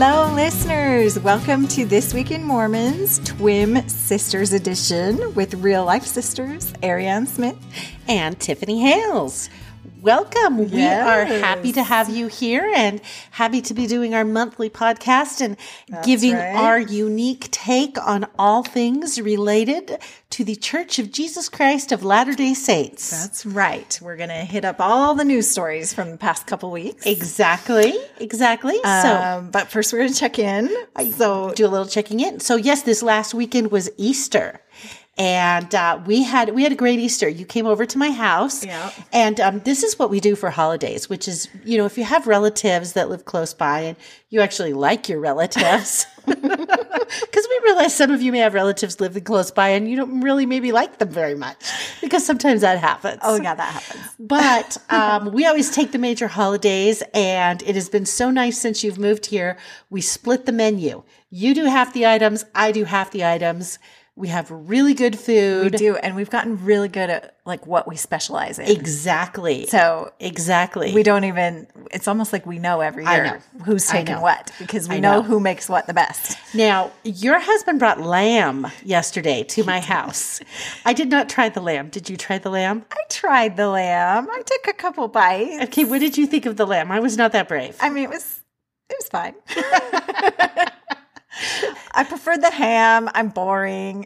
Hello, listeners. Welcome to This Week in Mormons Twin Sisters Edition with real life sisters, Ariane Smith and Tiffany Hales. Welcome. Yes. We are happy to have you here and happy to be doing our monthly podcast and giving our unique take on all things related to the Church of Jesus Christ of Latter-day Saints. That's right. We're going to hit up all the news stories from the past couple weeks. Exactly. But first we're going to check in. So do a little checking in. So yes, this last weekend was Easter. And we had a great Easter. You came over to my house, and this is what we do for holidays, which is, if you have relatives that live close by and you actually like your relatives, because we realize some of you may have relatives living close by and you don't really maybe like them very much, because sometimes that happens. Oh, yeah, that happens. But we always take the major holidays, and it has been so nice since you've moved here. We split the menu. You do half the items, I do half the items. We have really good food. We do, and we've gotten really good at what we specialize in. Exactly. We don't even, it's almost like we know every year who's taking what, because we know who makes what the best. Now, your husband brought lamb yesterday to my house. I did not try the lamb. Did you try the lamb? I tried the lamb. I took a couple bites. Okay, what did you think of the lamb? I was not that brave. I mean, it was fine. I preferred the ham. I'm boring.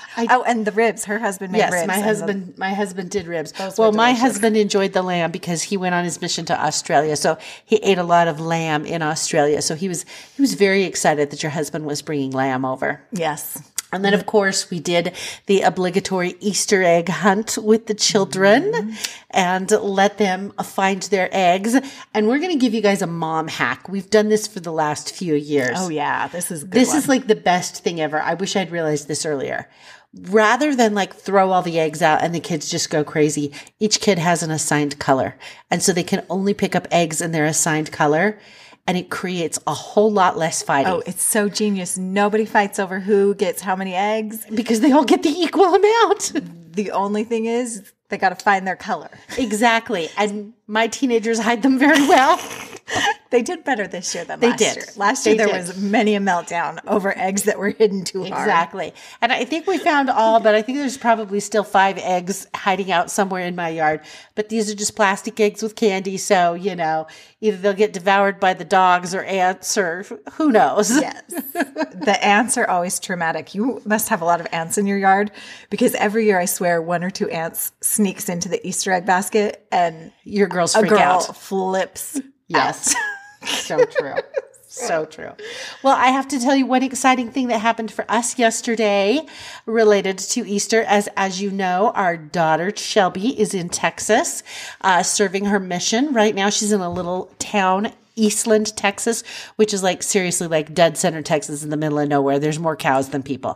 And the ribs. Her husband made ribs. Yes, my husband did ribs. Well, my husband enjoyed the lamb because he went on his mission to Australia. So he ate a lot of lamb in Australia. So he was very excited that your husband was bringing lamb over. Yes. And then, of course, we did the obligatory Easter egg hunt with the children and let them find their eggs. And we're going to give you guys a mom hack. We've done this for the last few years. Oh, yeah. This is good. This is like the best thing ever. I wish I'd realized this earlier. Rather than throw all the eggs out and the kids just go crazy, each kid has an assigned color. And so they can only pick up eggs in their assigned color. And it creates a whole lot less fighting. Oh, it's so genius. Nobody fights over who gets how many eggs. Because they all get the equal amount. The only thing is they got to find their color. Exactly. And my teenagers hide them very well. They did better this year than last year. Last year, there was many a meltdown over eggs that were hidden too hard. Exactly. And I think we found all, but I think there's probably still 5 eggs hiding out somewhere in my yard. But these are just plastic eggs with candy. So, either they'll get devoured by the dogs or ants or who knows. Yes. The ants are always traumatic. You must have a lot of ants in your yard, because every year, I swear, 1 or 2 ants sneaks into the Easter egg basket and your girls freak out. Flips. Yes. So true. So true. Well, I have to tell you one exciting thing that happened for us yesterday related to Easter. As you know, our daughter Shelby is in Texas, serving her mission. Right now, she's in a little town, Eastland, Texas, which is seriously dead center Texas in the middle of nowhere. There's more cows than people.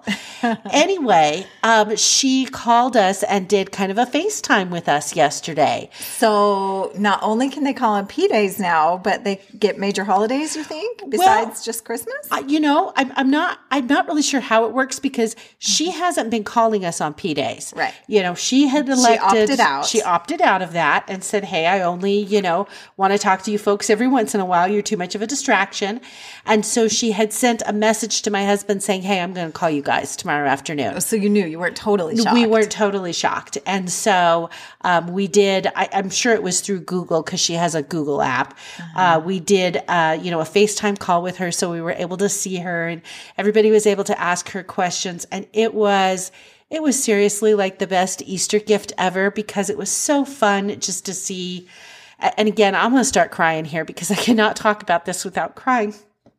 Anyway, she called us and did kind of a FaceTime with us yesterday. So not only can they call on P-days now, but they get major holidays, you think, besides just Christmas? I'm not really sure how it works, because she hasn't been calling us on P-days. Right. She had elected. She opted out of that and said, hey, I only, want to talk to you folks every once in a while. You're too much of a distraction. And so she had sent a message to my husband saying, hey, I'm going to call you guys tomorrow afternoon. So you knew. You weren't totally shocked. We weren't totally shocked. And so we did, I'm sure it was through Google, because she has a Google app. We did, a FaceTime call with her, so we were able to see her, and everybody was able to ask her questions. And it was seriously the best Easter gift ever, because it was so fun just to see. And again, I'm going to start crying here because I cannot talk about this without crying.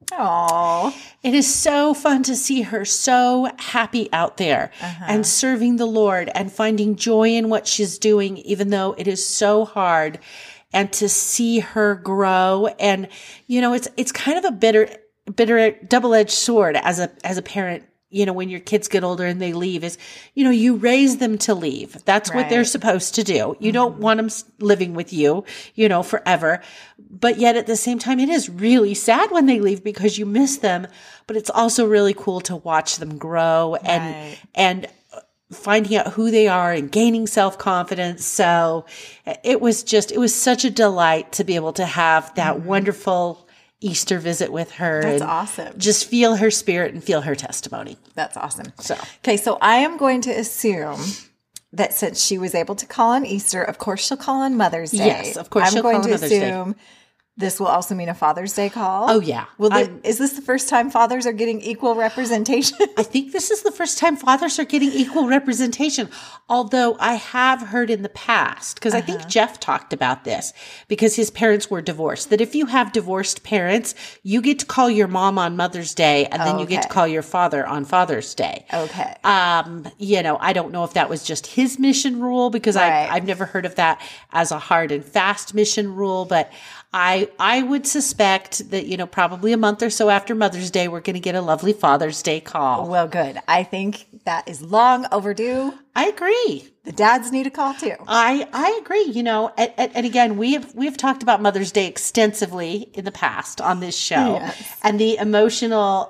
Aww. It is so fun to see her so happy out there and serving the Lord and finding joy in what she's doing, even though it is so hard, and to see her grow. And, it's kind of a bitter double-edged sword as a parent. When your kids get older and they leave, is, you raise them to leave. That's what they're supposed to do. You don't want them living with you, forever. But yet at the same time, it is really sad when they leave, because you miss them. But it's also really cool to watch them grow and finding out who they are and gaining self-confidence. So it was such a delight to be able to have that wonderful Easter visit with her. That's and awesome. Just feel her spirit and feel her testimony. That's awesome. So, okay, so I am going to assume that since she was able to call on Easter, of course she'll call on Mother's Day. Yes, of course I'm she'll going call to on Mother's Day. assume this will also mean a Father's Day call. Oh, yeah. Is this the first time fathers are getting equal representation? I think this is the first time fathers are getting equal representation. Although I have heard in the past, because I think Jeff talked about this, because his parents were divorced, that if you have divorced parents, you get to call your mom on Mother's Day, and then you get to call your father on Father's Day. Okay. I don't know if that was just his mission rule, because I've never heard of that as a hard and fast mission rule, but I would suspect that, probably a month or so after Mother's Day, we're going to get a lovely Father's Day call. Well, good. I think that is long overdue. I agree. The dads need a call too. I agree. And again, we've talked about Mother's Day extensively in the past on this show, and the emotional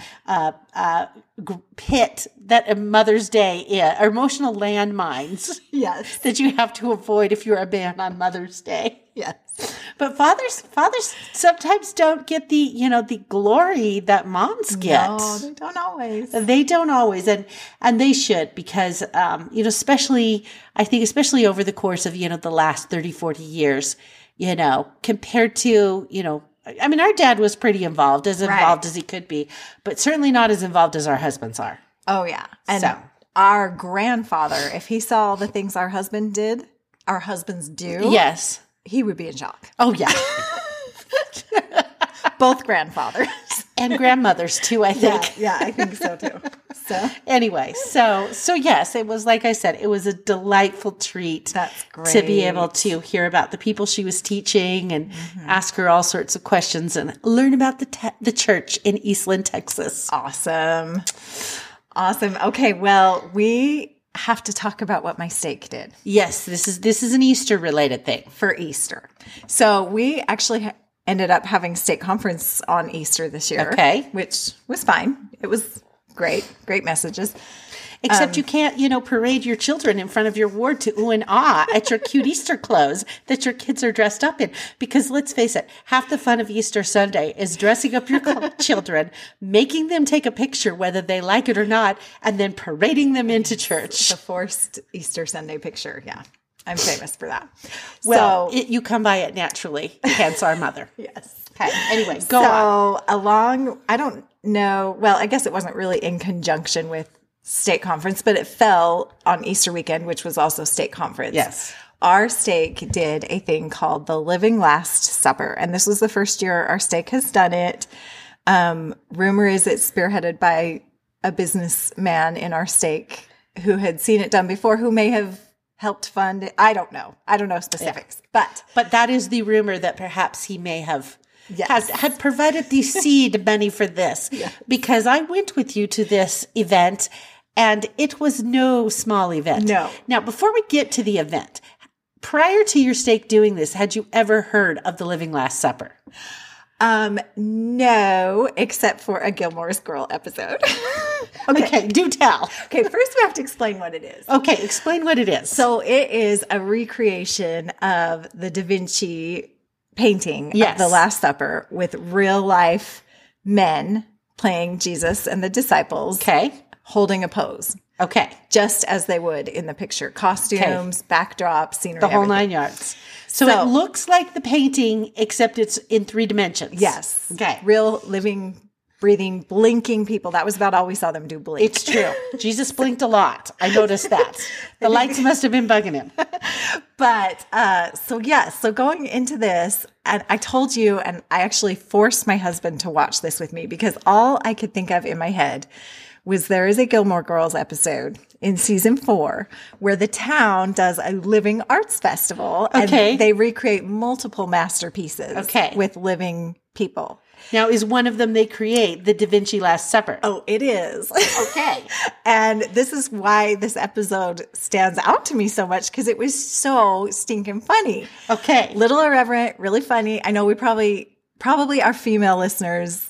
pit that a Mother's Day is, or emotional landmines, that you have to avoid if you're a man on Mother's Day. Yes. But fathers sometimes don't get the glory that moms get. No, they don't always. They don't always, and they should, because especially over the course of the last 30, 40 years, compared to our dad was pretty involved as he could be, but certainly not as involved as our husbands are. Oh yeah, and our grandfather, if he saw the things our husbands do, yes, he would be in shock. Oh yeah. Both grandfathers. And grandmothers too, I think. Yeah, I think so too. So anyway, so yes, it was, like I said, it was a delightful treat. That's great. To be able to hear about the people she was teaching and ask her all sorts of questions and learn about the church in Eastland, Texas. Awesome. Okay, well, we have to talk about what my steak did. Yes, this is an Easter related thing. For Easter. So we actually ended up having steak conference on Easter this year. Okay. Which was fine. It was great messages. Except you can't, parade your children in front of your ward to ooh and ah at your cute Easter clothes that your kids are dressed up in. Because let's face it, half the fun of Easter Sunday is dressing up your children, making them take a picture whether they like it or not, and then parading them into church. The forced Easter Sunday picture, yeah. I'm famous for that. Well, you come by it naturally, hence our mother. Yes. Okay, anyway, go on. I don't know, well, I guess it wasn't really in conjunction with stake conference, but it fell on Easter weekend, which was also stake conference. Yes. Our stake did a thing called the Living Last Supper. And this was the first year our stake has done it. Rumor is it's spearheaded by a businessman in our stake who had seen it done before, who may have helped fund it. I don't know specifics, but that is the rumor, that perhaps he may have yes. had provided the seed money for this, because I went with you to this event, and it was no small event. No. Now, before we get to the event, prior to your stake doing this, had you ever heard of the Living Last Supper? No, except for a Gilmore's Girl episode. Okay, do tell. Okay, first we have to explain what it is. Okay, explain what it is. So it is a recreation of the Da Vinci painting of the Last Supper with real life men playing Jesus and the disciples. Okay. Holding a pose. Okay. Just as they would in the picture. Costumes, backdrops, scenery, the whole everything. 9 yards. So it looks like the painting, except it's in 3 dimensions. Yes. Okay. Real living, breathing, blinking people. That was about all we saw them do, blink. It's true. Jesus blinked a lot. I noticed that. The lights must have been bugging him. But, so going into this, and I told you, and I actually forced my husband to watch this with me, because all I could think of in my head was there is a Gilmore Girls episode in season 4 where the town does a living arts festival. Okay. And they recreate multiple masterpieces Okay. with living people. Now, is one of them they create the Da Vinci Last Supper? Oh, it is. Okay. And this is why this episode stands out to me so much, because it was so stinking funny. Okay. Little irreverent, really funny. I know we probably our female listeners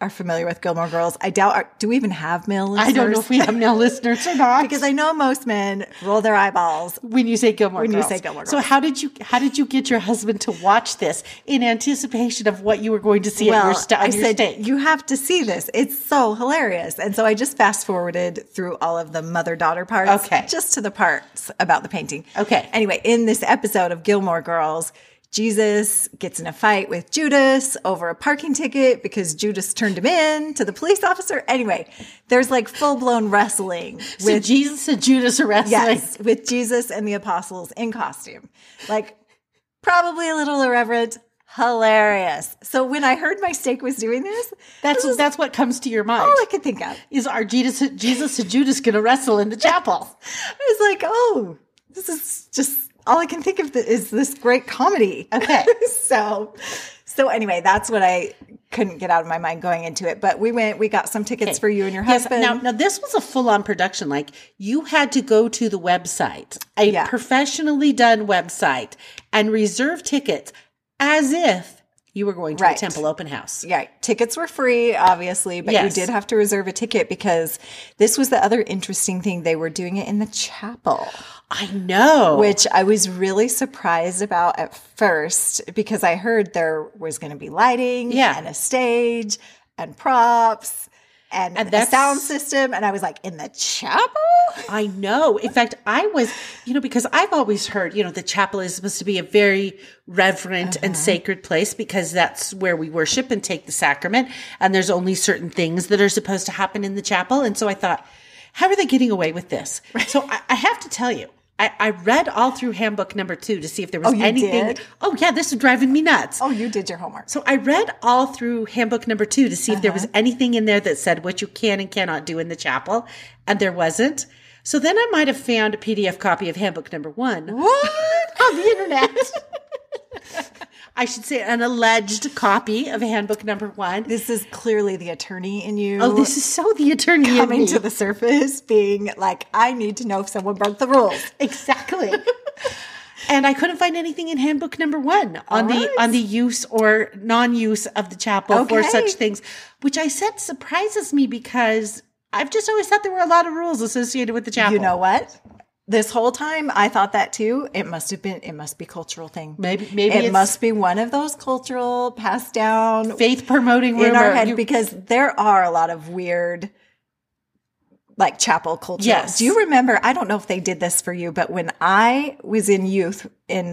are familiar with Gilmore Girls. I doubt, do we even have male listeners? I don't know if we have male listeners or not. Because I know most men roll their eyeballs when you say Gilmore Girls. When you say Gilmore Girls. So how did you get your husband to watch this in anticipation of what you were going to see on your steak? You have to see this. It's so hilarious. And so I just fast forwarded through all of the mother-daughter parts. Okay. Just to the parts about the painting. Okay. Anyway, in this episode of Gilmore Girls, Jesus gets in a fight with Judas over a parking ticket because Judas turned him in to the police officer. Anyway, there's like full-blown wrestling. So Jesus and Judas are wrestling? Yes, with Jesus and the apostles in costume. Like, probably a little irreverent, hilarious. So when I heard my steak was doing this, that's what comes to your mind. All I could think of. Is our Jesus and Judas going to wrestle in the chapel? I was like, oh, this is just... all I can think of is this great comedy. Okay. So anyway, that's what I couldn't get out of my mind going into it. But we got some tickets for you and your husband. Now this was a full-on production. Like, you had to go to the website, a professionally done website, and reserve tickets as if you were going to a temple open house. Yeah. Tickets were free, obviously, but you did have to reserve a ticket because this was the other interesting thing. They were doing it in the chapel. I know. Which I was really surprised about at first because I heard there was going to be lighting and a stage and props and a sound system. And I was like, in the chapel? I know. In fact, I was, because I've always heard, the chapel is supposed to be a very reverent and sacred place because that's where we worship and take the sacrament. And there's only certain things that are supposed to happen in the chapel. And so I thought, how are they getting away with this? So I have to tell you, I read all through handbook number 2 to see if there was anything. Did? Oh, yeah, this is driving me nuts. Oh, you did your homework. So I read all through handbook number 2 to see if there was anything in there that said what you can and cannot do in the chapel. And there wasn't. So then I might have found a PDF copy of handbook number 1. What? On the internet. I should say an alleged copy of handbook number 1. This is clearly the attorney in you. Oh, this is so the attorney coming to the surface, being like, I need to know if someone broke the rules. Exactly. And I couldn't find anything in handbook number 1 on the use or non-use of the chapel for such things, which I said surprises me because I've just always thought there were a lot of rules associated with the chapel. You know what? This whole time, I thought that too. It must be cultural thing. Maybe it must be one of those cultural passed down faith promoting in our head because there are a lot of weird, like chapel culture. Yes. Do you remember? I don't know if they did this for you, but when I was in youth,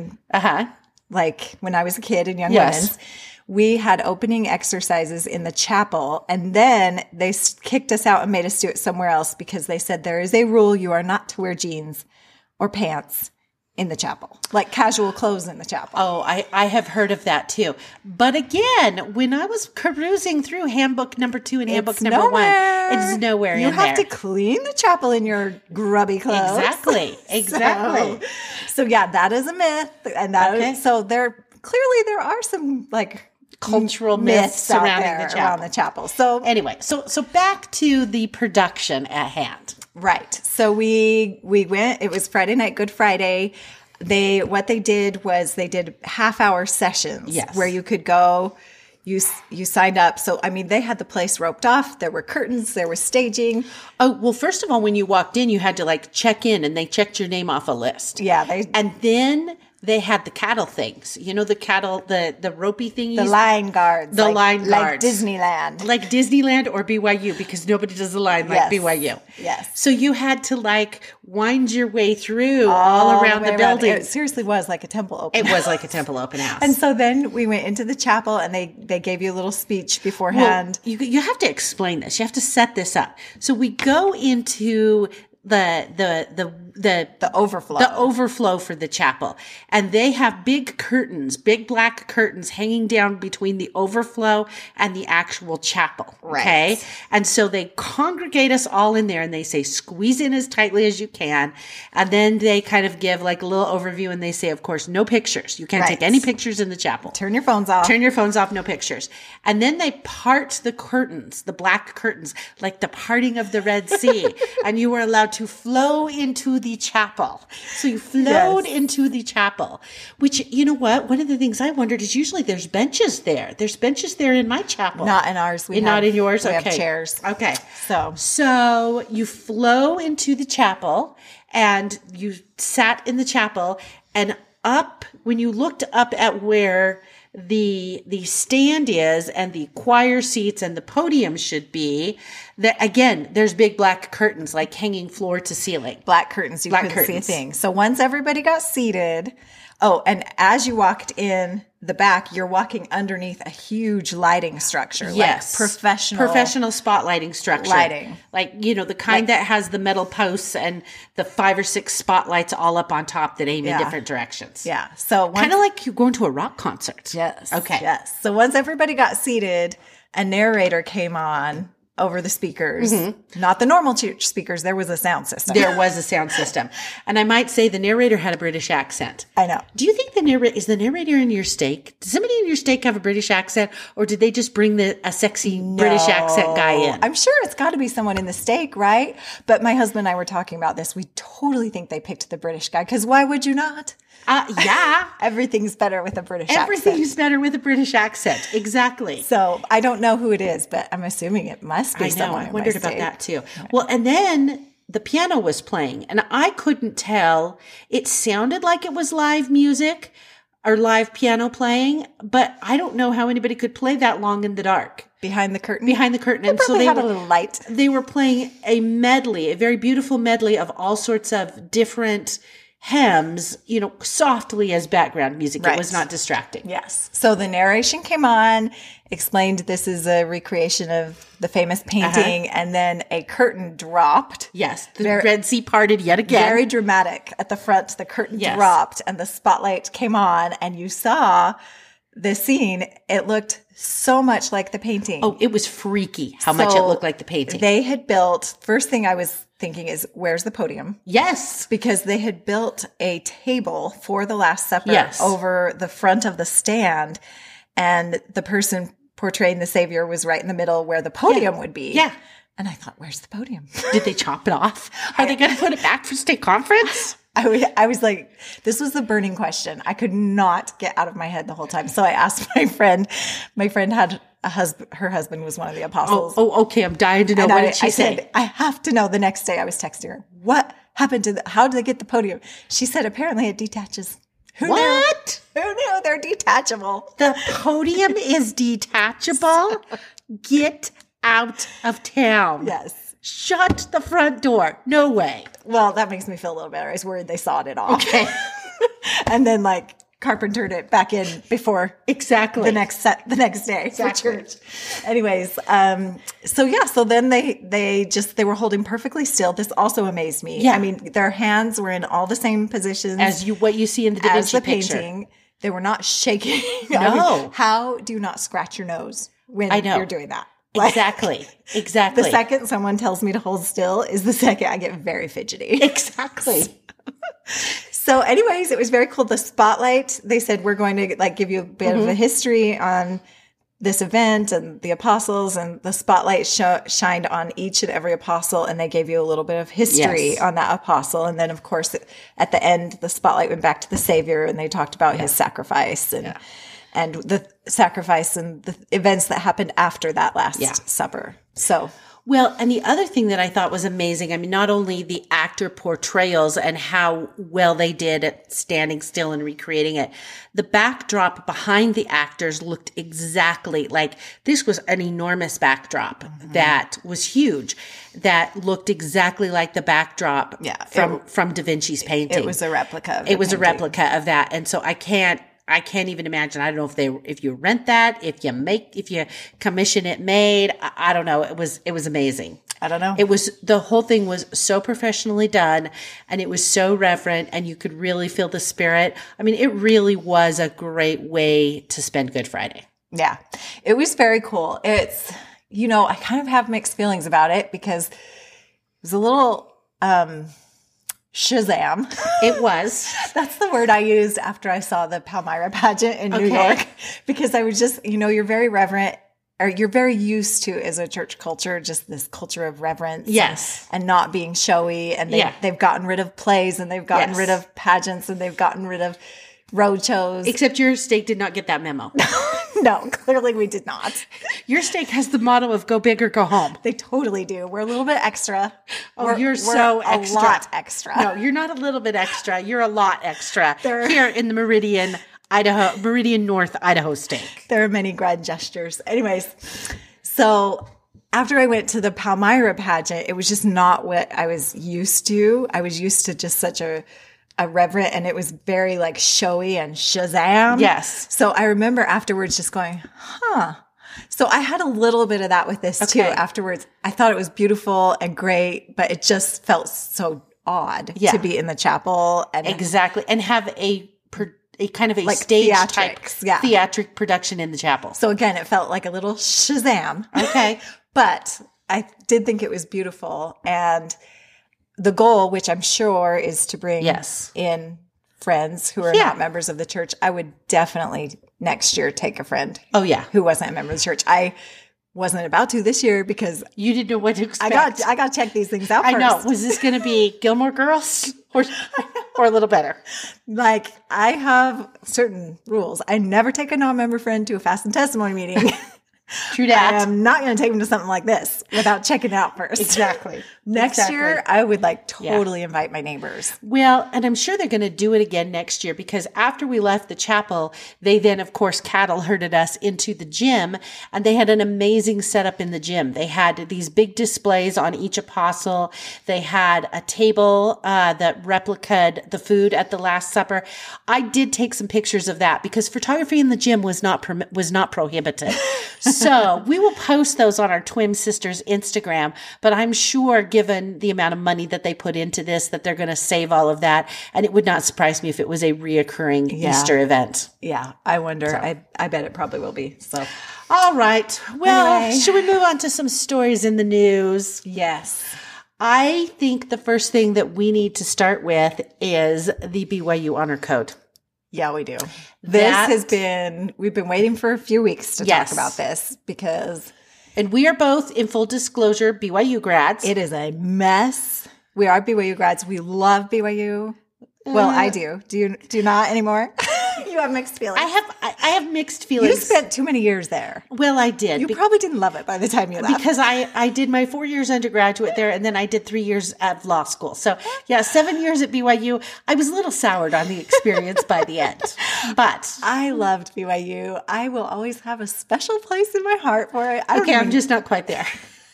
like when I was a kid in Young Women's, we had opening exercises in the chapel, and then they kicked us out and made us do it somewhere else because they said there is a rule: you are not to wear jeans or pants in the chapel, like casual clothes in the chapel. Oh, I have heard of that too. But again, when I was perusing through handbook number 2 and handbook number 1, it's nowhere in there. You have to clean the chapel in your grubby clothes. Exactly. So yeah, that is a myth, and so there are some like cultural myths surrounding the chapel. So anyway, so back to the production at hand. Right. So we went, it was Friday night, Good Friday. What they did was they did half-hour sessions where you could go, you signed up. So, I mean, they had the place roped off. There were curtains, there was staging. Oh, well, first of all, when you walked in, you had to like check in and they checked your name off a list. Yeah. And then they had the cattle things. The cattle, the ropey thingies. The line guards. Line guards. Like Disneyland. Like Disneyland or BYU because nobody does a line like BYU. Yes. So you had to like wind your way through all around the building. It seriously was like a temple open house. It was like a temple open house. And so then we went into the chapel and they gave you a little speech beforehand. Well, you have to explain this. You have to set this up. So we go into the overflow for the chapel. And they have big black curtains hanging down between the overflow and the actual chapel. Right. Okay. And so they congregate us all in there and they say, squeeze in as tightly as you can. And then they kind of give like a little overview and they say, of course, no pictures. You can't take any pictures in the chapel. Turn your phones off. No pictures. And then they part the curtains, the black curtains, like the parting of the Red Sea. And you were allowed to flow into the chapel. So you flowed into the chapel, which, you know what? One of the things I wondered is usually there's benches there. There's benches there in my chapel. Not in ours. Not in yours? We Okay. have chairs. Okay. So you flow into the chapel and you sat in the chapel, and up, when you looked up at where the stand is and the choir seats and the podium should be, that again, there's big black curtains like hanging floor to ceiling. Black curtains. You couldn't see a thing. So once everybody got seated, and as you walked in the back, you're walking underneath a huge lighting structure. Yes. Like professional spotlighting structure. Lighting. Like, the kind that has the metal posts and the 5 or 6 spotlights all up on top that aim in different directions. Yeah. So kind of like you're going to a rock concert. Yes. Okay. Yes. So once everybody got seated, a narrator came on over the speakers, not the normal church speakers. There was a sound system. There was a sound system. And I might say the narrator had a British accent. I know. Do you think is the narrator in your stake? Does somebody in your stake have a British accent, or did they just bring a sexy British accent guy in? I'm sure it's got to be someone in the stake, right? But my husband and I were talking about this. We totally think they picked the British guy, because why would you not? Yeah. Everything's better with a British accent. Everything's better with a British accent. Exactly. So I don't know who it is, but I'm assuming it must be someone. I wondered about that too. Well, and then the piano was playing, and I couldn't tell. It sounded like it was live music or live piano playing, but I don't know how anybody could play that long in the dark. Behind the curtain? And so they had a little light. They were playing a medley, a very beautiful medley of all sorts of different hymns, softly as background music. Right. It was not distracting. Yes. So the narration came on, explained this is a recreation of the famous painting, and then a curtain dropped. Yes. The Red Sea parted yet again. Very dramatic. At the front, the curtain dropped and the spotlight came on, and you saw the scene. It looked so much like the painting. Oh, it was freaky how much it looked like the painting. They had built, first thing I was thinking is, where's the podium? Yes. Because they had built a table for the Last Supper over the front of the stand, and the person portraying the Savior was right in the middle where the podium would be. Yeah. And I thought, where's the podium? Did they chop it off? Are they going to put it back for state conference? I was like, this was the burning question. I could not get out of my head the whole time. So I asked my friend. My friend had a husband. Her husband was one of the apostles. Oh, okay. I'm dying to know. And what did she say? Said, I have to know. The next day I was texting her, what happened to how did they get the podium? She said, apparently it detaches. Who knew? Who knew? They're detachable. The podium is detachable? Get out of town. Yes. Shut the front door. No way. Well, that makes me feel a little better. I was worried they sawed it off. Okay. And then carpentered it back in before the next day for church. Anyways, so then they were holding perfectly still. This also amazed me. Yeah. I mean, their hands were in all the same positions as what you see in the Da Vinci picture. Painting. They were not shaking. No. I mean, how do you not scratch your nose when you're doing that? Exactly. The second someone tells me to hold still is the second I get very fidgety. Exactly. So anyways, it was very cool. The spotlight, they said, we're going to give you a bit of a history on this event and the apostles, and the spotlight shined on each and every apostle, and they gave you a little bit of history on that apostle. And then of course at the end, the spotlight went back to the Savior, and they talked about his sacrifice and the sacrifice and the events that happened after that Last Supper. So, well, and the other thing that I thought was amazing, I mean, not only the actor portrayals and how well they did at standing still and recreating it, the backdrop behind the actors looked exactly like this was an enormous backdrop that was huge, that looked exactly like the backdrop from Da Vinci's painting. It was a replica of It was a replica of that. And so I can't even imagine. I don't know if you rent that, if you commission it made. I don't know. It was amazing. I don't know. The whole thing was so professionally done, and it was so reverent, and you could really feel the spirit. I mean, it really was a great way to spend Good Friday. Yeah. It was very cool. It's, I kind of have mixed feelings about it because it was a little, Shazam. It was. That's the word I used after I saw the Palmyra pageant in New York, because I was just, you're very reverent or you're very used to as a church culture, just this culture of reverence. Yes. And not being showy. And they've gotten rid of plays, and they've gotten rid of pageants, and they've gotten rid of road shows. Except your stake did not get that memo. No, clearly we did not. Your stake has the motto of go big or go home. They totally do. We're a little bit extra. You're so extra. A lot extra. No, you're not a little bit extra. You're a lot extra. Here in the Meridian North Idaho stake. There are many grand gestures. Anyways, so after I went to the Palmyra pageant, it was just not what I was used to. I was used to just such a reverent, and it was very like showy and Shazam. Yes. So I remember afterwards just going, So I had a little bit of that with this too afterwards. I thought it was beautiful and great, but it just felt so odd to be in the chapel. And exactly. And have a kind of a like stage type theatric production in the chapel. So again, it felt like a little Shazam. Okay. But I did think it was beautiful. And the goal, which I'm sure is to bring in friends who are not members of the church. I would definitely next year take a friend. Oh, yeah. Who wasn't a member of the church. I wasn't about to this year because you didn't know what to expect. I got to check these things out first. I know. Was this going to be Gilmore Girls or a little better? Like, I have certain rules. I never take a non-member friend to a fast and testimony meeting. True that. I am not going to take them to something like this without checking it out first. Exactly. Next year, I would totally invite my neighbors. Well, and I'm sure they're going to do it again next year because after we left the chapel, they then, of course, cattle herded us into the gym, and they had an amazing setup in the gym. They had these big displays on each apostle. They had a table that replicated the food at the Last Supper. I did take some pictures of that because photography in the gym was not prohibited. So we will post those on our Twin Sisters Instagram, but I'm sure given the amount of money that they put into this, that they're going to save all of that. And it would not surprise me if it was a reoccurring Easter event. Yeah. I wonder. So. I bet it probably will be. So, all right. Well, should we move on to some stories in the news? Yes. I think the first thing that we need to start with is the BYU Honor Code. Yeah, we do. We've been waiting for a few weeks to talk about this because. And we are both, in full disclosure, BYU grads. It is a mess. We are BYU grads. We love BYU. Well, I do. Do you not anymore? You have mixed feelings. I have mixed feelings. You spent too many years there. Well, I did. You probably didn't love it by the time you left. Because I did my 4 years undergraduate there, and then I did 3 years at law school. So, 7 years at BYU. I was a little soured on the experience by the end. But I loved BYU. I will always have a special place in my heart for it. I'm just not quite there.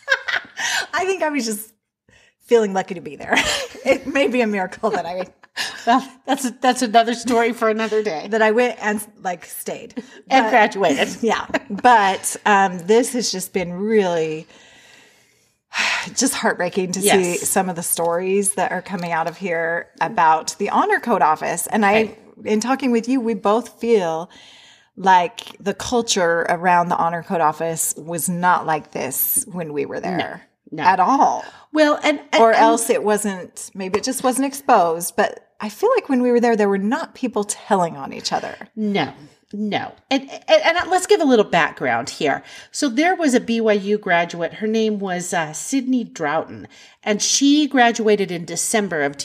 I think I was just feeling lucky to be there. It may be a miracle that I... Well, that's another story for another day. That I went and stayed. And graduated. Yeah. But this has just been really just heartbreaking to see some of the stories that are coming out of here about the Honor Code Office. And in talking with you, we both feel like the culture around the Honor Code Office was not like this when we were there. No. At all. Well, or else it wasn't, maybe it just wasn't exposed, but I feel like when we were there were not people telling on each other. No. And let's give a little background here. So there was a BYU graduate. Her name was Sydney Droughton, and she graduated in December of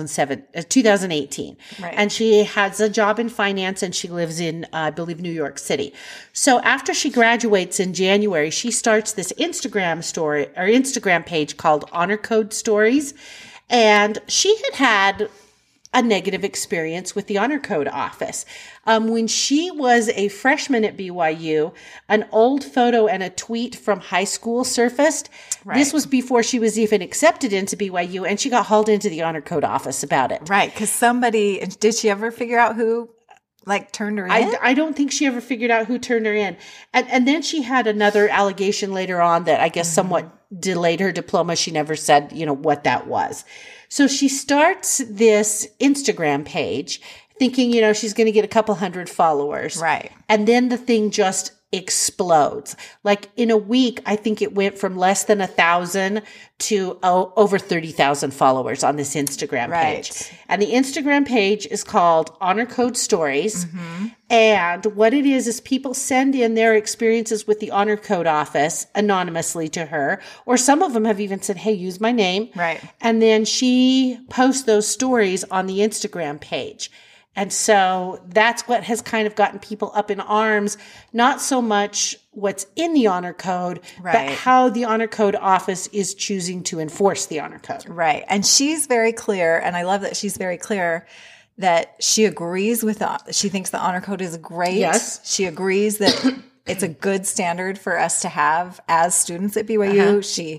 2018. Right. And she has a job in finance, and she lives in, I believe, New York City. So after she graduates in January, she starts this Instagram page called Honor Code Stories. And she had a negative experience with the Honor Code Office. When she was a freshman at BYU, an old photo and a tweet from high school surfaced. Right. This was before she was even accepted into BYU, and she got hauled into the Honor Code Office about it. Right, because did she ever figure out who turned her in? I don't think she ever figured out who turned her in. And then she had another allegation later on that I guess somewhat delayed her diploma. She never said, what that was. So she starts this Instagram page thinking, she's going to get a couple hundred followers. Right. And then the thing just explodes. Like in a week, I think it went from less than 1,000 to over 30,000 followers on this Instagram page. Right. And the Instagram page is called Honor Code Stories. Mm-hmm. And what it is people send in their experiences with the Honor Code office anonymously to her, or some of them have even said, hey, use my name. Right. And then she posts those stories on the Instagram page. And so that's what has kind of gotten people up in arms, not so much what's in the Honor Code, but how the Honor Code office is choosing to enforce the Honor Code. Right. And she's very clear, and I love that she's very clear that she agrees with she thinks the Honor Code is great. Yes. She agrees that it's a good standard for us to have as students at BYU.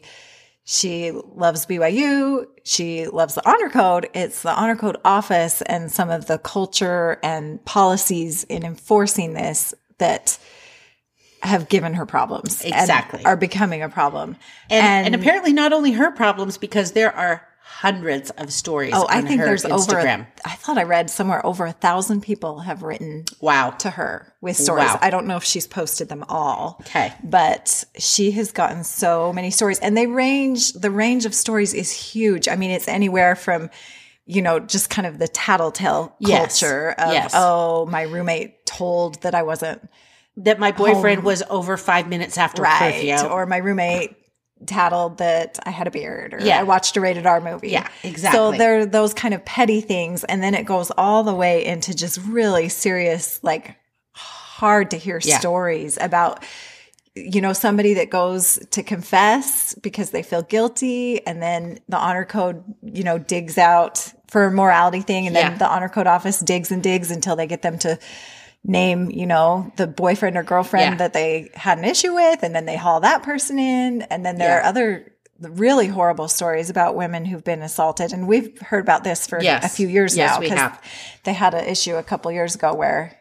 She loves BYU. She loves the Honor Code. It's the Honor Code office and some of the culture and policies in enforcing this that have given her problems. Exactly. And are becoming a problem. And apparently not only her problems, because there are hundreds of stories on I think her there's Instagram. I thought I read somewhere over 1,000 people have written to her with stories. Wow. I don't know if she's posted them all. Okay. But she has gotten so many stories, and the range of stories is huge. I mean, it's anywhere from, just kind of the tattletale culture of, my roommate told that I wasn't that my boyfriend was over 5 minutes after curfew, or my roommate tattled that I had a beard, or I watched a rated R movie. Yeah, exactly. So there are those kind of petty things. And then it goes all the way into just really serious, like hard to hear stories about, somebody that goes to confess because they feel guilty. And then the Honor Code, digs out for a morality thing. And then the Honor Code office digs and digs until they get them to name, the boyfriend or girlfriend that they had an issue with, and then they haul that person in. And then there are other really horrible stories about women who've been assaulted. And we've heard about this for a few years now, because they had an issue a couple years ago where,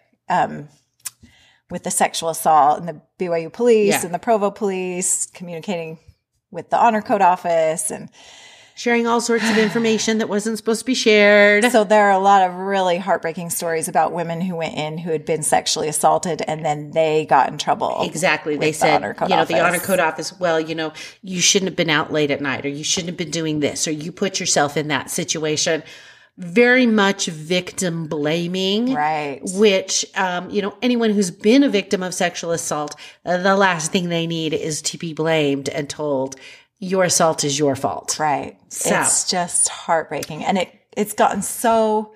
with the sexual assault, and the BYU police and the Provo police communicating with the Honor Code office and sharing all sorts of information that wasn't supposed to be shared. So there are a lot of really heartbreaking stories about women who went in who had been sexually assaulted, and then they got in trouble. Exactly. They said, the Honor Code office, well, you shouldn't have been out late at night, or you shouldn't have been doing this, or you put yourself in that situation. Very much victim blaming. Right. Which, anyone who's been a victim of sexual assault, the last thing they need is to be blamed and told, your assault is your fault. Right. So. It's just heartbreaking. And it's gotten so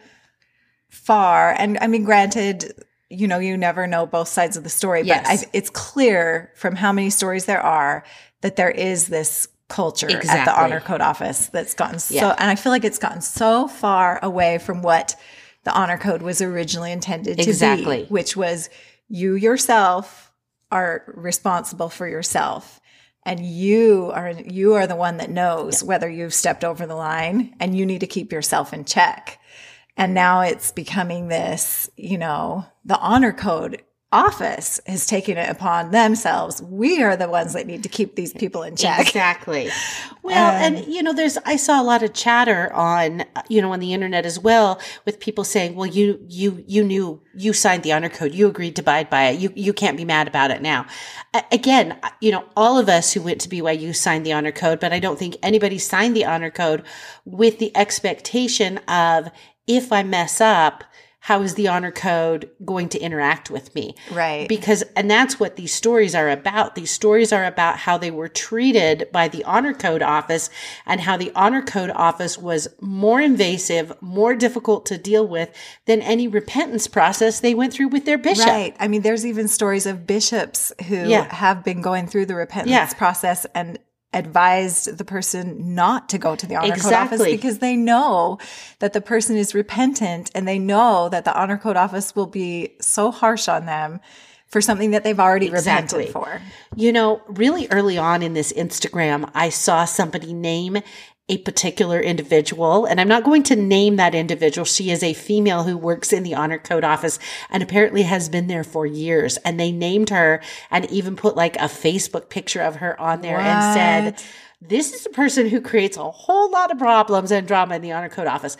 far. And I mean, granted, you never know both sides of the story, but it's clear from how many stories there are that there is this culture at the Honor Code office that's gotten and I feel like it's gotten so far away from what the Honor Code was originally intended to be, which was you yourself are responsible for yourself. And you are the one that knows whether you've stepped over the line, and you need to keep yourself in check. And now it's becoming this, the Honor Code office has taken it upon themselves. We are the ones that need to keep these people in check. Exactly. Well, and I saw a lot of chatter on, on the internet as well, with people saying, well, you knew, you signed the Honor Code, you agreed to abide by it. You can't be mad about it now. Again, all of us who went to BYU signed the Honor Code, but I don't think anybody signed the Honor Code with the expectation of, if I mess up, how is the Honor Code going to interact with me? Right. And that's what these stories are about. These stories are about how they were treated by the Honor Code office, and how the Honor Code office was more invasive, more difficult to deal with than any repentance process they went through with their bishop. Right. I mean, there's even stories of bishops who have been going through the repentance process and advised the person not to go to the Honor Code office, because they know that the person is repentant, and they know that the Honor Code office will be so harsh on them for something that they've already repented for. Really early on in this Instagram, I saw somebody name a particular individual, and I'm not going to name that individual. She is a female who works in the Honor Code office and apparently has been there for years. And they named her and even put like a Facebook picture of her on there and said, this is a person who creates a whole lot of problems and drama in the Honor Code office.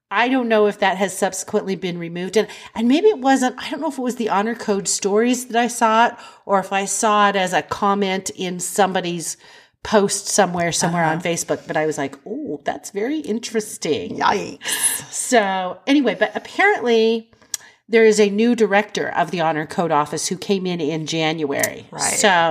I don't know if that has subsequently been removed. And maybe it wasn't, I don't know if it was the Honor Code stories that I saw it, or if I saw it as a comment in somebody's post somewhere on Facebook. But I was like, oh, that's very interesting. Yikes. So anyway, but apparently there is a new director of the Honor Code Office who came in January. Right.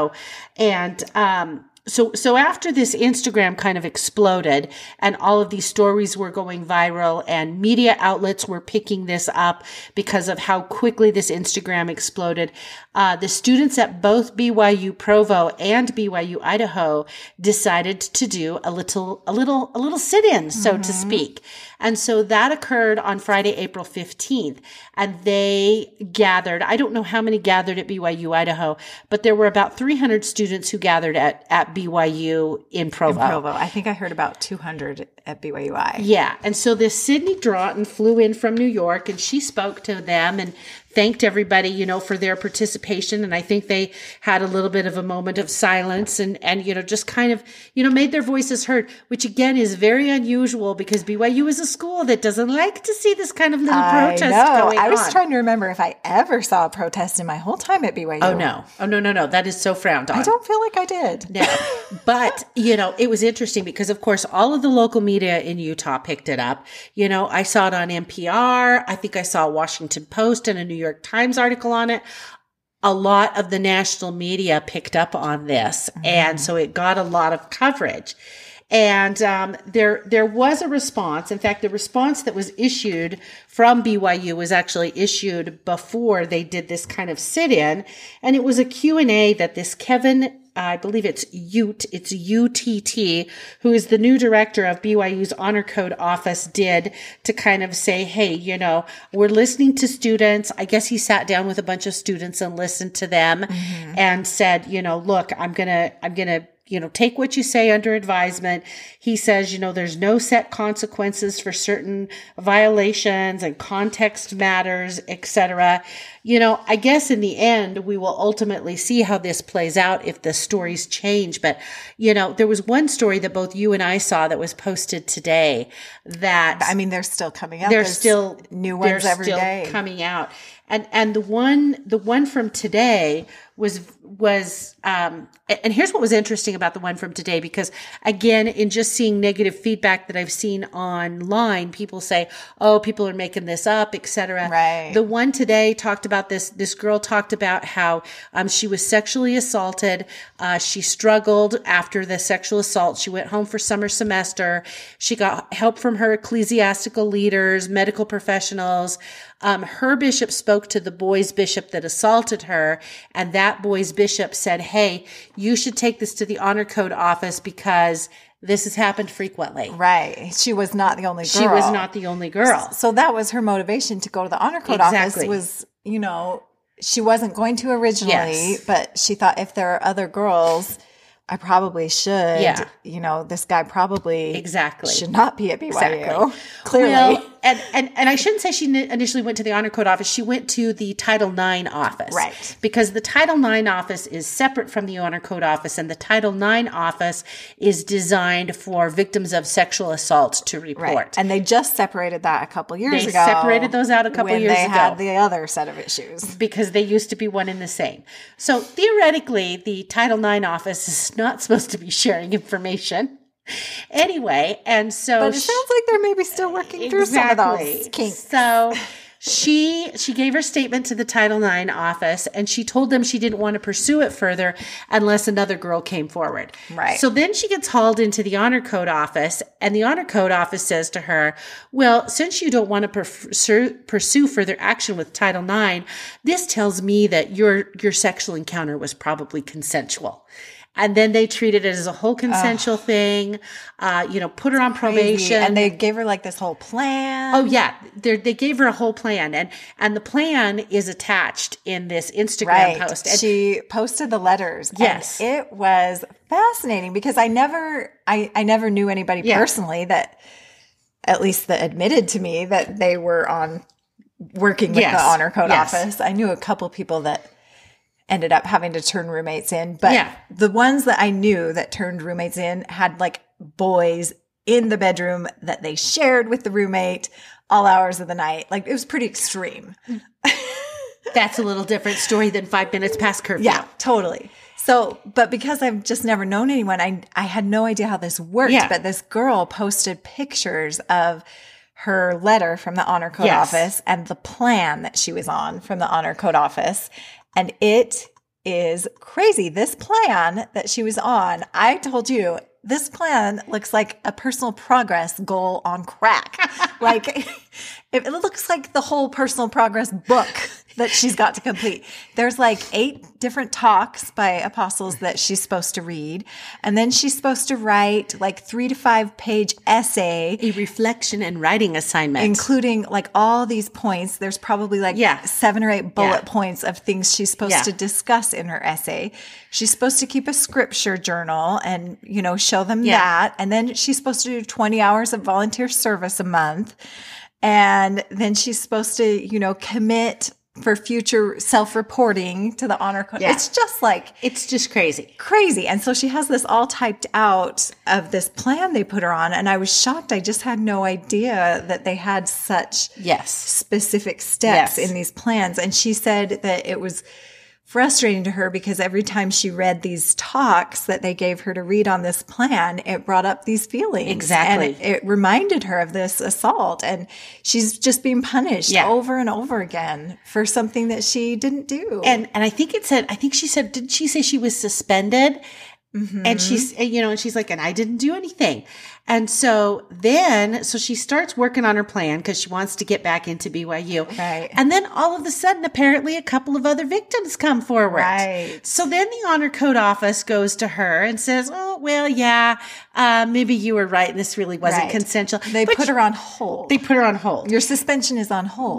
So after this Instagram kind of exploded and all of these stories were going viral and media outlets were picking this up because of how quickly this Instagram exploded, the students at both BYU Provo and BYU Idaho decided to do a little sit-in, so to speak. And so that occurred on Friday, April 15th. And they gathered, I don't know how many gathered at BYU Idaho, but there were about 300 students who gathered at BYU in Provo. I think I heard about 200 at BYUI. Yeah. And so this Sydney Draughton flew in from New York, and she spoke to them and thanked everybody, for their participation. And I think they had a little bit of a moment of silence and just kind of, made their voices heard, which again is very unusual because BYU is a school that doesn't like to see this kind of little protest going on. I was trying to remember if I ever saw a protest in my whole time at BYU. Oh, no. That is so frowned on. I don't feel like I did. No. But, it was interesting because, of course, all of the local media in Utah picked it up. I saw it on NPR. I think I saw a Washington Post and a New York Times article on it. A lot of the national media picked up on this. And so it got a lot of coverage. And there was a response. In fact, the response that was issued from BYU was actually issued before they did this kind of sit-in. And it was a Q&A that this Kevin, I believe it's UTT, who is the new director of BYU's Honor Code Office, did to kind of say, hey, we're listening to students. I guess he sat down with a bunch of students and listened to them and said, look, I'm going to take what you say under advisement. He says, there's no set consequences for certain violations and context matters, etc. I guess in the end, we will ultimately see how this plays out if the stories change. But, there was one story that both you and I saw that was posted today that. I mean, they're still coming out. There's still new ones every day coming out. And the one from today was and here's what was interesting about the one from today, because again, in just seeing negative feedback that I've seen online, people say, oh, people are making this up, etc. Right. The one today talked about this girl talked about how, she was sexually assaulted. She struggled after the sexual assault. She went home for summer semester. She got help from her ecclesiastical leaders, medical professionals. Her bishop spoke to the boy's bishop that assaulted her, and that boy's bishop said, hey, you should take this to the Honor Code Office because this has happened frequently. Right. She was not the only girl. She was not the only girl. So that was her motivation to go to the Honor Code Office was, she wasn't going to originally, but she thought if there are other girls, I probably should. Yeah. This guy probably should not be at BYU. Exactly. Clearly. Well, and I shouldn't say she initially went to the Honor Code Office. She went to the Title IX office. Right. Because the Title IX office is separate from the Honor Code Office, and the Title IX office is designed for victims of sexual assault to report. Right. And they just separated that a couple years ago. They separated those out a couple years ago. When they had the other set of issues. Because they used to be one and the same. So theoretically, the Title IX office is not supposed to be sharing information. Anyway, and so but it sounds like they're maybe still working through some of those kinks. So she gave her statement to the Title IX office, and she told them she didn't want to pursue it further unless another girl came forward. Right. So then she gets hauled into the Honor Code Office, and the Honor Code Office says to her, well, since you don't want to pursue further action with Title IX, this tells me that your sexual encounter was probably consensual. And then they treated it as a whole consensual thing, put her on probation. And they gave her like this whole plan. Oh yeah. They gave her a whole plan, and the plan is attached in this Instagram post. And she posted the letters. Yes. And it was fascinating because I never knew anybody personally that, at least that admitted to me that they were working with the Honor Code Office. I knew a couple people that ended up having to turn roommates in. But the ones that I knew that turned roommates in had like boys in the bedroom that they shared with the roommate all hours of the night. Like, it was pretty extreme. That's a little different story than 5 minutes past curfew. Yeah, totally. So, but because I've just never known anyone, I had no idea how this worked. Yeah. But this girl posted pictures of her letter from the Honor Code office and the plan that she was on from the Honor Code office. And it is crazy. This plan that she was on, I told you, this plan looks like a personal progress goal on crack. Like, it looks like the whole personal progress book that she's got to complete. There's like 8 different talks by apostles that she's supposed to read. And then she's supposed to write like 3 to 5 page essay. A reflection and writing assignment. Including like all these points. There's probably like 7 or 8 bullet points of things she's supposed to discuss in her essay. She's supposed to keep a scripture journal and, you know, show them that. And then she's supposed to do 20 hours of volunteer service a month. And then she's supposed to, you know, commit for future self-reporting to the Honor Code. Yeah. It's just like... It's just crazy. Crazy. And so she has this all typed out of this plan they put her on. And I was shocked. I just had no idea that they had such specific steps in these plans. And she said that it was frustrating to her because every time she read these talks that they gave her to read on this plan, it brought up these feelings. Exactly. And it reminded her of this assault. And she's just being punished over and over again for something that she didn't do. And I think she said, didn't she say she was suspended? Mm-hmm. And she's, you know, and she's like, and I didn't do anything. And so she starts working on her plan because she wants to get back into BYU. Right. And then all of a sudden, apparently a couple of other victims come forward. Right. So then the Honor Code office goes to her and says, oh, well, maybe you were right. And this really wasn't consensual. They put her on hold. They put her on hold. Your suspension is on hold.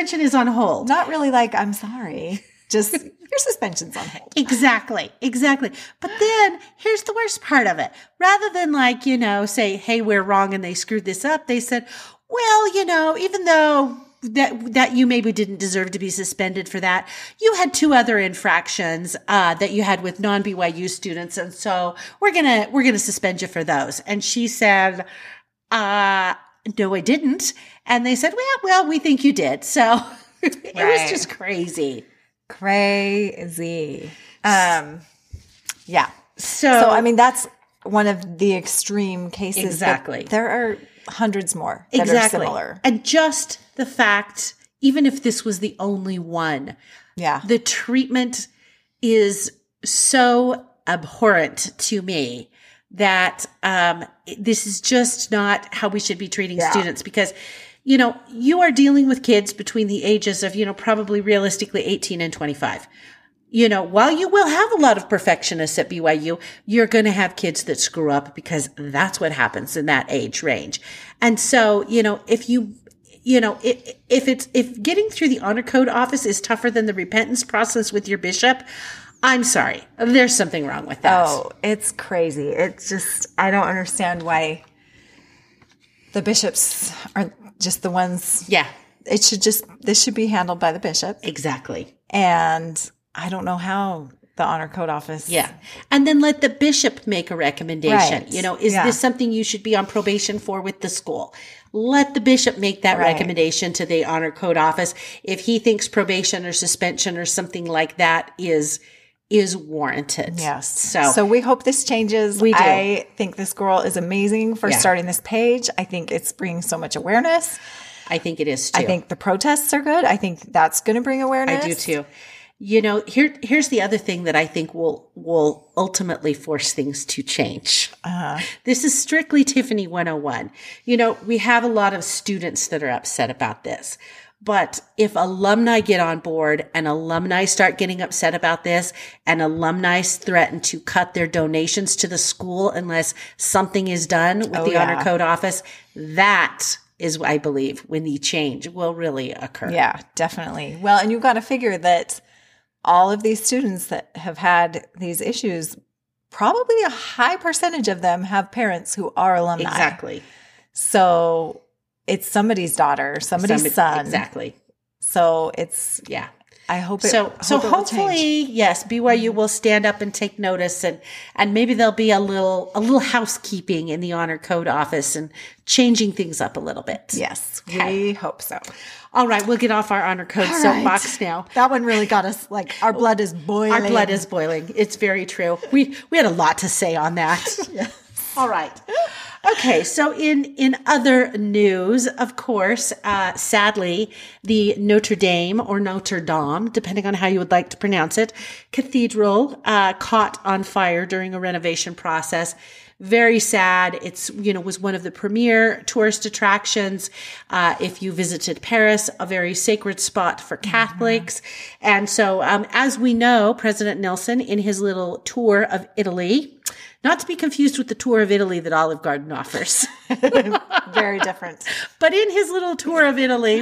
Not really like, I'm sorry. Just your suspension's on hold. Exactly. But then here's the worst part of it. Rather than like, you know, say, hey, we're wrong and they screwed this up, they said, well, you know, even though that you maybe didn't deserve to be suspended for that, you had 2 other infractions that you had with non-BYU students. And so we're gonna suspend you for those. And she said, no, I didn't. And they said, well, we think you did. So it was just crazy. Crazy. Yeah. So, I mean, that's one of the extreme cases. Exactly. There are hundreds more that are similar. And just the fact, even if this was the only one, the treatment is so abhorrent to me that this is just not how we should be treating students because, you know, you are dealing with kids between the ages of, you know, probably realistically 18 and 25. You know, while you will have a lot of perfectionists at BYU, you're going to have kids that screw up because that's what happens in that age range. And so, you know, if getting through the Honor Code office is tougher than the repentance process with your bishop, I'm sorry. There's something wrong with that. Oh, it's crazy. It's just, I don't understand why the bishops are just the ones. Yeah. This should be handled by the bishop. Exactly. And I don't know how the Honor Code office. Yeah. And then let the bishop make a recommendation. Right. You know, is this something you should be on probation for with the school? Let the bishop make that recommendation to the Honor Code office. If he thinks probation or suspension or something like that is warranted. Yes. So we hope this changes. We do. I think this girl is amazing for starting this page. I think it's bringing so much awareness. I think it is too. I think the protests are good. I think that's going to bring awareness. I do too. You know, here's the other thing that I think will ultimately force things to change. This is strictly Tiffany 101. You know, we have a lot of students that are upset about this. But if alumni get on board and alumni start getting upset about this and alumni threaten to cut their donations to the school unless something is done with the Honor Code office, that is, I believe, when the change will really occur. Yeah, definitely. Well, and you've got to figure that all of these students that have had these issues, probably a high percentage of them have parents who are alumni. Exactly. So it's somebody's daughter, somebody's son. Exactly. So it's... Yeah. I hope it. So it will hopefully, change. yes, BYU will stand up and take notice, and maybe there'll be a little housekeeping in the honor code office and changing things up a little bit. Yes, Okay. we hope so. All right, we'll get off our honor code All soapbox right. now. That one really got us. Like our blood is boiling. Our blood is boiling. It's very true. We had a lot to say on that. Yes. All right. Okay, so in other news, of course, sadly, the Notre Dame or Notre Dame, depending on how you would like to pronounce it, cathedral caught on fire during a renovation process. Very sad. It's, was one of the premier tourist attractions. If you visited Paris, a very sacred spot for Catholics. And so, as we know, President Nelson, in his little tour of Italy, not to be confused with the tour of Italy that Olive Garden offers. Very different. But in his little tour of Italy,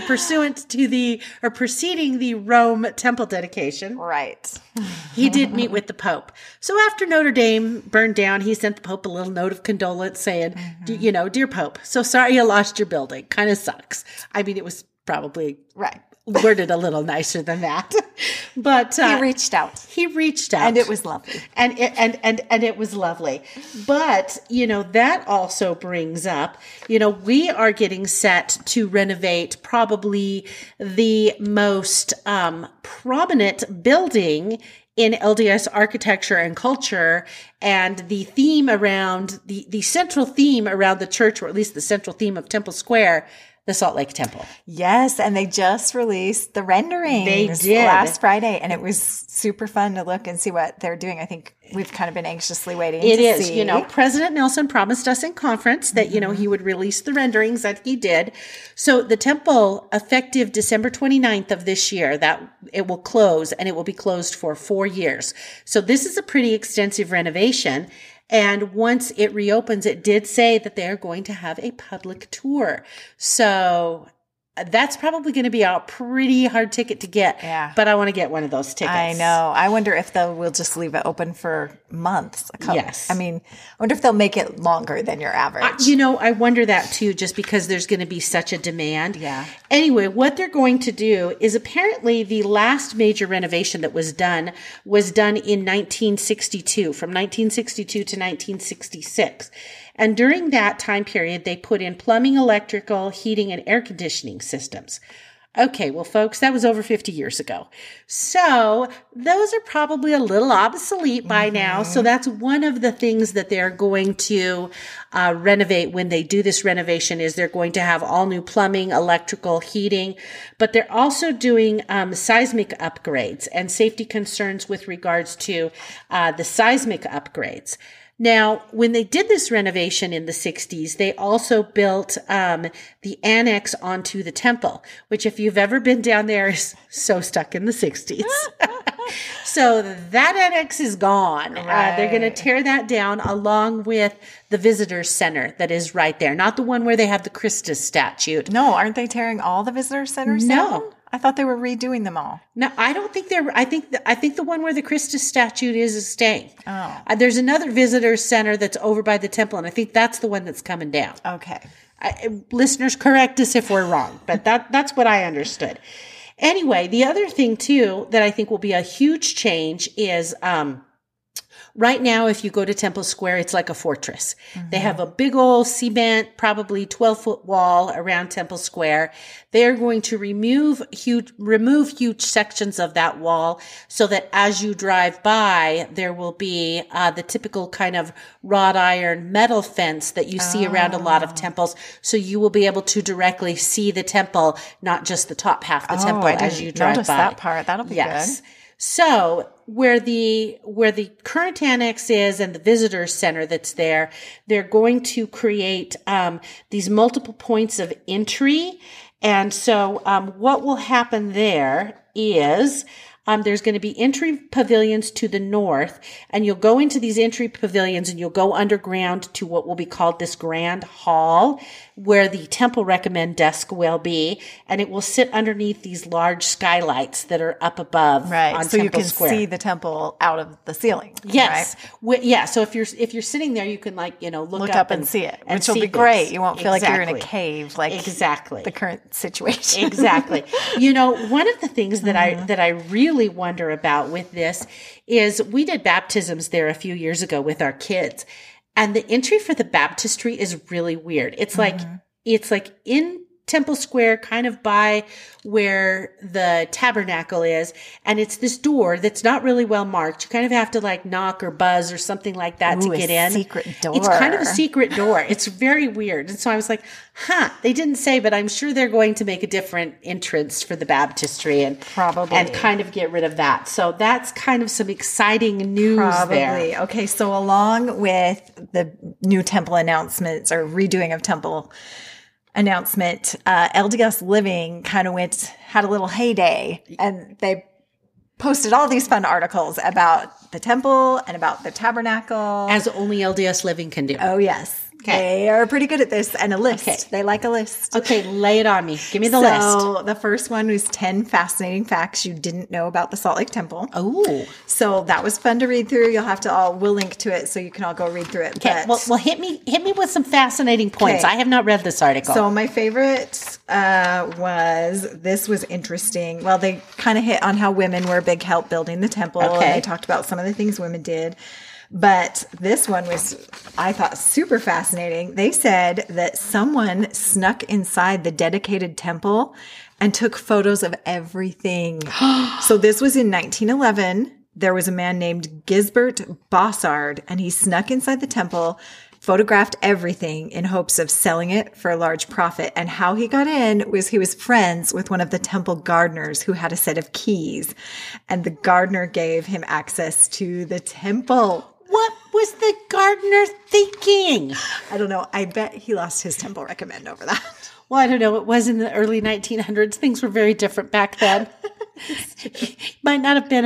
preceding the Rome temple dedication, Right. he did meet with the Pope. So after Notre Dame burned down, he sent the Pope a little note of condolence saying, Dear Pope, so sorry you lost your building. Kind of sucks. I mean, it was probably Right. worded a little nicer than that. But He reached out. and it was lovely. And it was lovely. But, that also brings up, we are getting set to renovate probably the most prominent building in LDS architecture and culture, and the theme around the central theme around the church, or at least the central theme of Temple Square, the Salt Lake Temple. Yes, and they just released the renderings They did. last Friday, and it was super fun to look and see what they're doing. I think we've kind of been anxiously waiting It to is, see. President Nelson promised us in conference that, he would release the renderings, that he did. So the temple, effective December 29th of this year, that it will close, and it will be closed for 4 years. So this is a pretty extensive renovation. And once it reopens, it did say that they're going to have a public tour. So that's probably going to be a pretty hard ticket to get. Yeah. But I want to get one of those tickets. I know. I wonder if we'll just leave it open for months. Yes. I mean, I wonder if they'll make it longer than your average. I wonder that too, just because there's going to be such a demand. Yeah. Anyway, what they're going to do is apparently the last major renovation that was done in 1962, from 1962 to 1966. And during that time period, they put in plumbing, electrical, heating, and air conditioning systems. Okay, well, folks, that was over 50 years ago. So those are probably a little obsolete by now. So that's one of the things that they're going to renovate when they do this renovation, is they're going to have all new plumbing, electrical, heating, but they're also doing seismic upgrades and safety concerns with regards to the seismic upgrades. Now, when they did this renovation in the 60s, they also built the annex onto the temple, which, if you've ever been down there, is so stuck in the 60s. So that annex is gone. Right. They're going to tear that down along with the visitors center that is right there. Not the one where they have the Christus statue. No, aren't they tearing all the visitor centers No. down? I thought they were redoing them all. No, I don't think I think the one where the Christus statue is staying. Oh. There's another visitor center that's over by the temple, and I think that's the one that's coming down. Okay. Listeners, correct us if we're wrong, but that's what I understood. Anyway, the other thing too that I think will be a huge change is right now, if you go to Temple Square, it's like a fortress. Mm-hmm. They have a big old cement, probably 12-foot wall around Temple Square. They're going to remove huge sections of that wall so that as you drive by, there will be the typical kind of wrought iron metal fence that you see around a lot of temples. So you will be able to directly see the temple, not just the top half of the temple as you drive notice by. That part. That'll be good. So where the current annex is and the visitor center that's there, they're going to create these multiple points of entry. And so what will happen there is there's going to be entry pavilions to the north, and you'll go into these entry pavilions and you'll go underground to what will be called this grand hall. where the temple recommend desk will be, and it will sit underneath these large skylights that are up above on so Temple you can Square. see the temple out of the ceiling. Yes. Right? Yeah. So if you're sitting there, you can look up and see it, and which will see be great. things. You won't feel like you're in a Exactly. cave, like Exactly. the current situation. Exactly. One of the things that I really wonder about with this is we did baptisms there a few years ago with our kids, and the entry for the baptistry is really weird. It's like in Temple Square, kind of by where the tabernacle is. And it's this door that's not really well marked. You kind of have to like knock or buzz or something like that to get in. Secret door. It's kind of a secret door. It's very weird. And so I was like, they didn't say, but I'm sure they're going to make a different entrance for the baptistry and probably and kind of get rid of that. So that's kind of some exciting news there. Okay. So along with the new temple announcements or redoing of temple announcement, LDS Living kind of had a little heyday, and they posted all these fun articles about the temple and about the tabernacle. As only LDS Living can do. Oh, yes. Okay. They are pretty good at this, and a list. Okay. They like a list. Okay, lay it on me. Give me the list. So the first one was 10 fascinating facts you didn't know about the Salt Lake Temple. Oh. So that was fun to read through. We'll link to it so you can all go read through it. Okay, well, hit me with some fascinating points. Okay. I have not read this article. So my favorite this was interesting. Well, they kind of hit on how women were a big help building the temple. Okay. And they talked about some of the things women did. But this one was, I thought, super fascinating. They said that someone snuck inside the dedicated temple and took photos of everything. So this was in 1911. There was a man named Gisbert Bossard, and he snuck inside the temple, photographed everything in hopes of selling it for a large profit. And how he got in was he was friends with one of the temple gardeners who had a set of keys. And the gardener gave him access to the temple. What was the gardener thinking? I don't know. I bet he lost his temple recommend over that. Well, I don't know. It was in the early 1900s. Things were very different back then. Might not have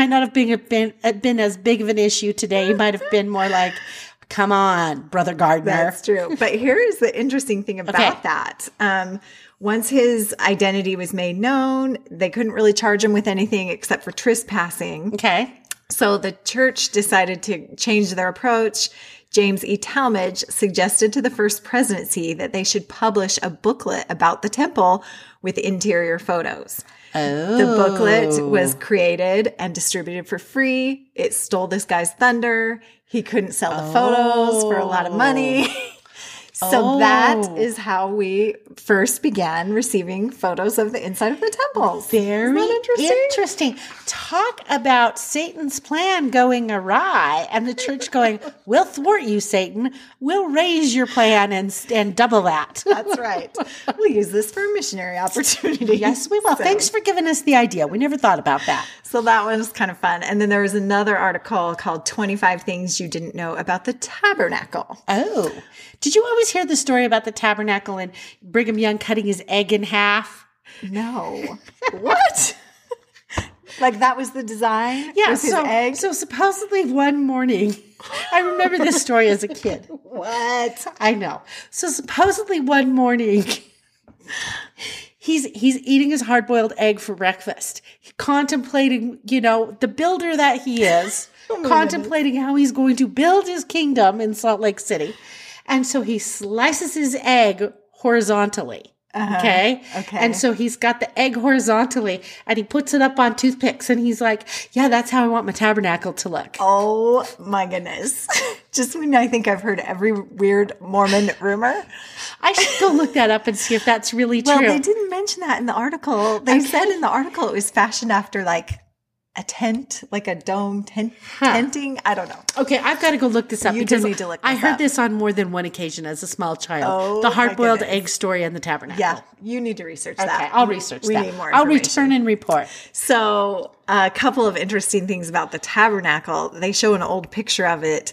been as big of an issue today. It might have been more like, come on, Brother Gardner. That's true. But here is the interesting thing about that. Once his identity was made known, they couldn't really charge him with anything except for trespassing. Okay. So the church decided to change their approach. James E. Talmage suggested to the first presidency that they should publish a booklet about the temple with interior photos. Oh. The booklet was created and distributed for free. It stole this guy's thunder. He couldn't sell the photos for a lot of money. So that is how we first began receiving photos of the inside of the temple. Very interesting. Talk about Satan's plan going awry and the church going, we'll thwart you, Satan. We'll raise your plan and double that. That's right. We'll use this for a missionary opportunity. Yes, we will. Thanks for giving us the idea. We never thought about that. So that one was kind of fun. And then there was another article called 25 Things You Didn't Know About the Tabernacle. Oh. Did you always hear the story about the tabernacle and Brigham Young cutting his egg in half? No. What? Like that was the design? Yeah. Was his egg? So supposedly one morning, I remember this story as a kid. What? I know. So supposedly one morning, he's eating his hard-boiled egg for breakfast, contemplating, the builder that he is, contemplating how he's going to build his kingdom in Salt Lake City. And so he slices his egg horizontally. Okay. And so he's got the egg horizontally and he puts it up on toothpicks and he's like, yeah, that's how I want my tabernacle to look. Oh my goodness. Just when I think I've heard every weird Mormon rumor. I should go look that up and see if that's really true. Well, they didn't mention that in the article. They said in the article it was fashioned after like a tent, like a dome tenting. I don't know. Okay, I've got to go look this up because need to look this I heard up. this on more than one occasion as a small child. Oh, the my hard-boiled goodness. egg story and the tabernacle. Yeah, you need to research Okay, that. I'll research that. We need more I'll information. return and report. So a couple of interesting things about the tabernacle. They show an old picture of it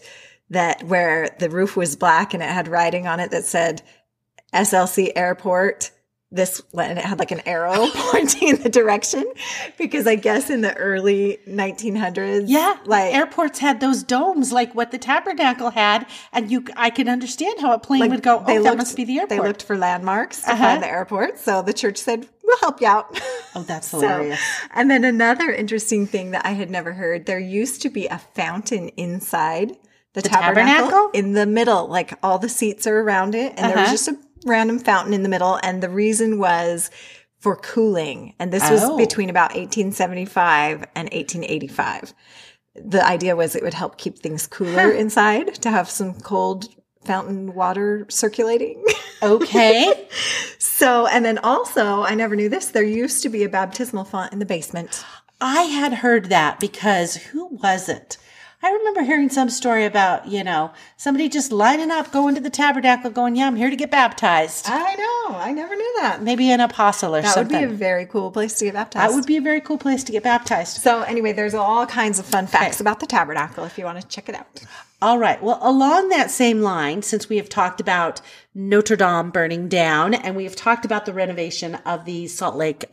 where the roof was black and it had writing on it that said SLC Airport this, and it had like an arrow pointing in the direction, because I guess in the early 1900s, like airports had those domes like what the Tabernacle had, and I can understand how a plane would go, that must be the airport. They looked for landmarks to find the airport, so the church said, we'll help you out. Oh, that's hilarious. And then another interesting thing that I had never heard, there used to be a fountain inside the tabernacle in the middle, like all the seats are around it, and there was just a random fountain in the middle, and the reason was for cooling. And this was between about 1875 and 1885. The idea was it would help keep things cooler inside, to have some cold fountain water circulating. Okay. So, and then also, I never knew this, there used to be a baptismal font in the basement. I had heard that, because who was it? I remember hearing some story about, somebody just lining up, going to the tabernacle, going, I'm here to get baptized. I know. I never knew that. Maybe an apostle or something. That would be a very cool place to get baptized. That would be a very cool place to get baptized. So anyway, there's all kinds of fun facts about the tabernacle if you want to check it out. All right. Well, along that same line, since we have talked about Notre Dame burning down, and we have talked about the renovation of the Salt Lake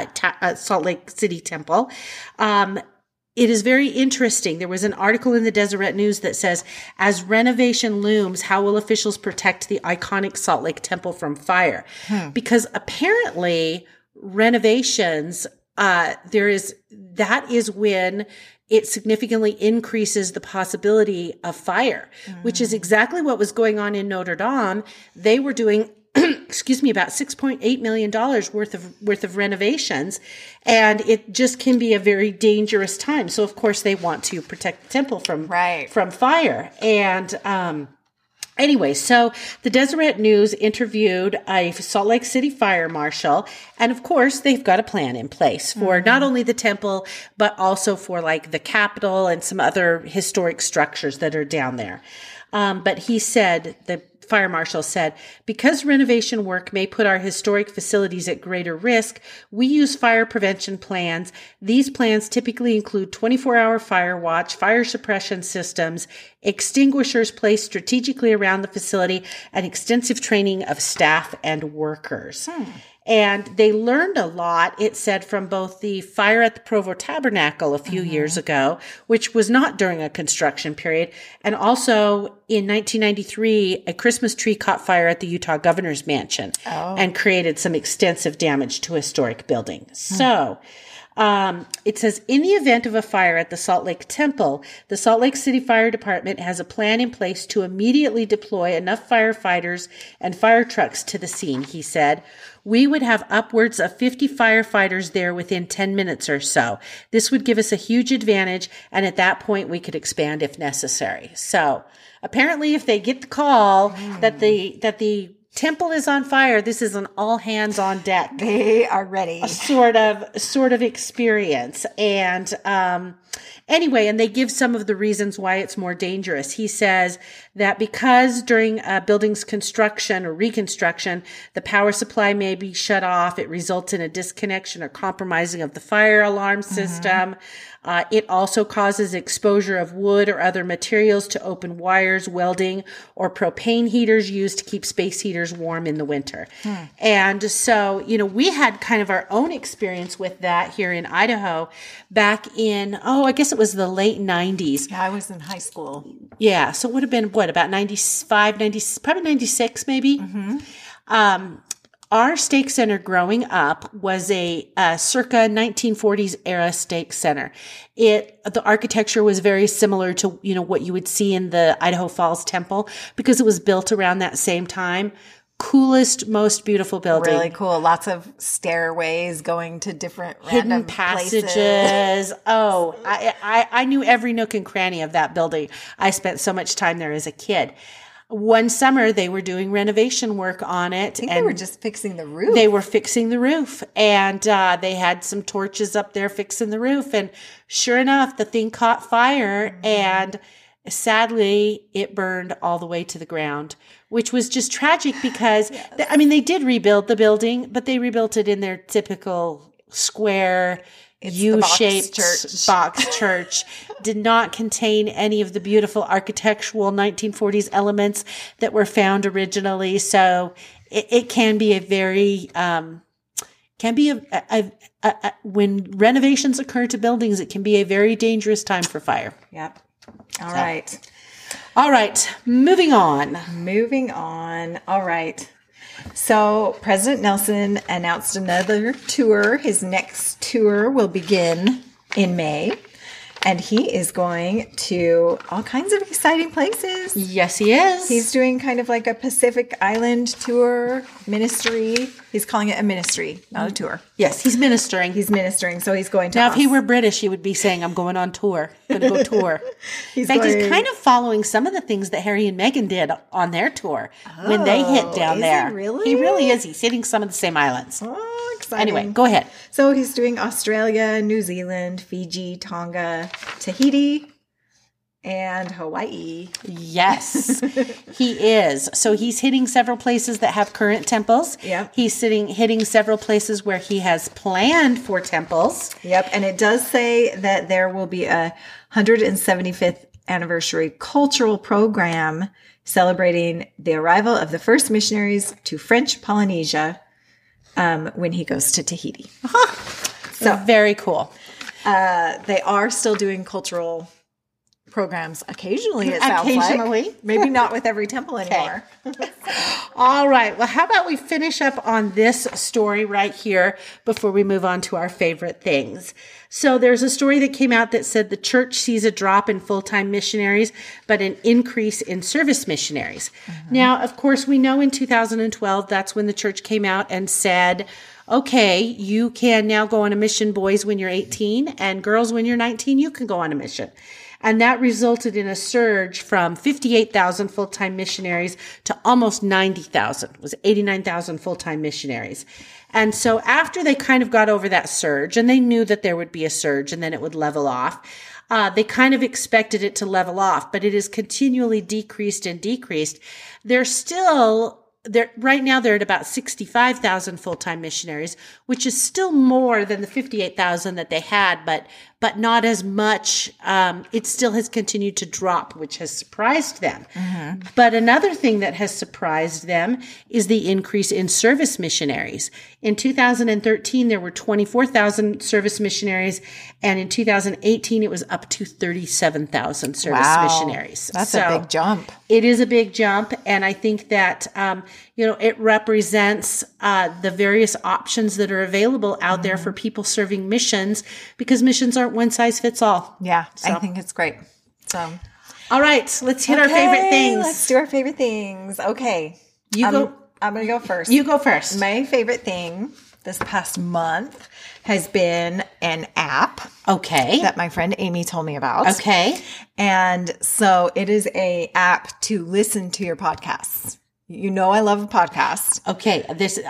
City Temple, it is very interesting. There was an article in the Deseret News that says, as renovation looms, how will officials protect the iconic Salt Lake Temple from fire? Because apparently renovations, that is when it significantly increases the possibility of fire, which is exactly what was going on in Notre Dame. They were doing about $6.8 million worth of renovations. And it just can be a very dangerous time. So of course they want to protect the temple from fire. And, anyway, so the Deseret News interviewed a Salt Lake City fire marshal. And of course, they've got a plan in place for not only the temple, but also for like the Capitol and some other historic structures that are down there. But he said, the fire marshal said, because renovation work may put our historic facilities at greater risk, we use fire prevention plans. These plans typically include 24-hour fire watch, fire suppression systems, extinguishers placed strategically around the facility, and extensive training of staff and workers. And they learned a lot, it said, from both the fire at the Provo Tabernacle a few years ago, which was not during a construction period, and also in 1993, a Christmas tree caught fire at the Utah Governor's Mansion and created some extensive damage to a historic building. So it says, in the event of a fire at the Salt Lake Temple, the Salt Lake City Fire Department has a plan in place to immediately deploy enough firefighters and fire trucks to the scene, he said. We would have upwards of 50 firefighters there within 10 minutes or so. This would give us a huge advantage, and at that point we could expand if necessary. So apparently if they get the call that the temple is on fire, this is an all hands on deck. They are ready. Sort of experience. And anyway, and they give some of the reasons why it's more dangerous. He says that because during a building's construction or reconstruction, the power supply may be shut off, it results in a disconnection or compromising of the fire alarm system. It also causes exposure of wood or other materials to open wires, welding, or propane heaters used to keep space heaters warm in the winter. And so, we had kind of our own experience with that here in Idaho back in, I guess it was the late 90s. Yeah, I was in high school. Yeah, so it would have been, about 95, 90, probably 96 maybe? Our stake center growing up was a circa 1940s era stake center. The architecture was very similar to, what you would see in the Idaho Falls Temple because it was built around that same time. Coolest, most beautiful building. Really cool. Lots of stairways going to different hidden random passages. places. I knew every nook and cranny of that building. I spent so much time there as a kid. One summer, they were doing renovation work on it. I think they were just fixing the roof. They were fixing the roof. And they had some torches up there fixing the roof. And sure enough, the thing caught fire. And sadly, it burned all the way to the ground, which was just tragic because, they did rebuild the building, but they rebuilt it in their typical square U-shaped box church. Did not contain any of the beautiful architectural 1940s elements that were found originally. So it can be a very, when renovations occur to buildings, it can be a very dangerous time for fire. Yep. All right. All right. Moving on. All right. So President Nelson announced another tour. His next tour will begin in May. And he is going to all kinds of exciting places. Yes, he is. He's doing kind of like a Pacific Island tour ministry. He's calling it a ministry, not a tour. Yes, he's ministering. He's ministering. So he's going to. Now, if he were British, he would be saying, I'm going on tour. I'm going to go tour. In fact, he's kind of following some of the things that Harry and Meghan did on their tour when they hit down there. He really is. He's hitting some of the same islands. Oh, exciting. Anyway, go ahead. So he's doing Australia, New Zealand, Fiji, Tonga, Tahiti, and Hawaii. Yes, he is. So he's hitting several places that have current temples. Yep. He's hitting several places where he has planned for temples. Yep. And it does say that there will be a 175th anniversary cultural program celebrating the arrival of the first missionaries to French Polynesia when he goes to Tahiti. So very cool. They are still doing cultural programs occasionally, it sounds like. Maybe not with every temple anymore. All right. Well, how about we finish up on this story right here before we move on to our favorite things. So there's a story that came out that said the church sees a drop in full-time missionaries, but an increase in service missionaries. Mm-hmm. Now, of course, we know in 2012, that's when the church came out and said, okay, you can now go on a mission, boys, when you're 18, and girls, when you're 19, you can go on a mission. And that resulted in a surge from 58,000 full-time missionaries to almost 90,000. It was 89,000 full-time missionaries. And so after they kind of got over that surge, and they knew that there would be a surge and then it would level off, they kind of expected it to level off, but it has continually decreased and decreased. Right now they're at about 65,000 full-time missionaries, which is still more than the 58,000 that they had, but not as much. It still has continued to drop, which has surprised them. Mm-hmm. But another thing that has surprised them is the increase in service missionaries. In 2013, there were 24,000 service missionaries, and in 2018, it was up to 37,000 service missionaries. That's a big jump. It is a big jump, and I think that it represents the various options that are available out there for people serving missions, because missions aren't one size fits all. Yeah, so. I think it's great. So, all right, let's hit our favorite things. Let's do our favorite things. Okay, you go. I'm going to go first. You go first. My favorite thing this past month has been an app. Okay. That my friend Amy told me about. Okay. And so it is a app to listen to your podcasts. You know, I love a podcast. Okay.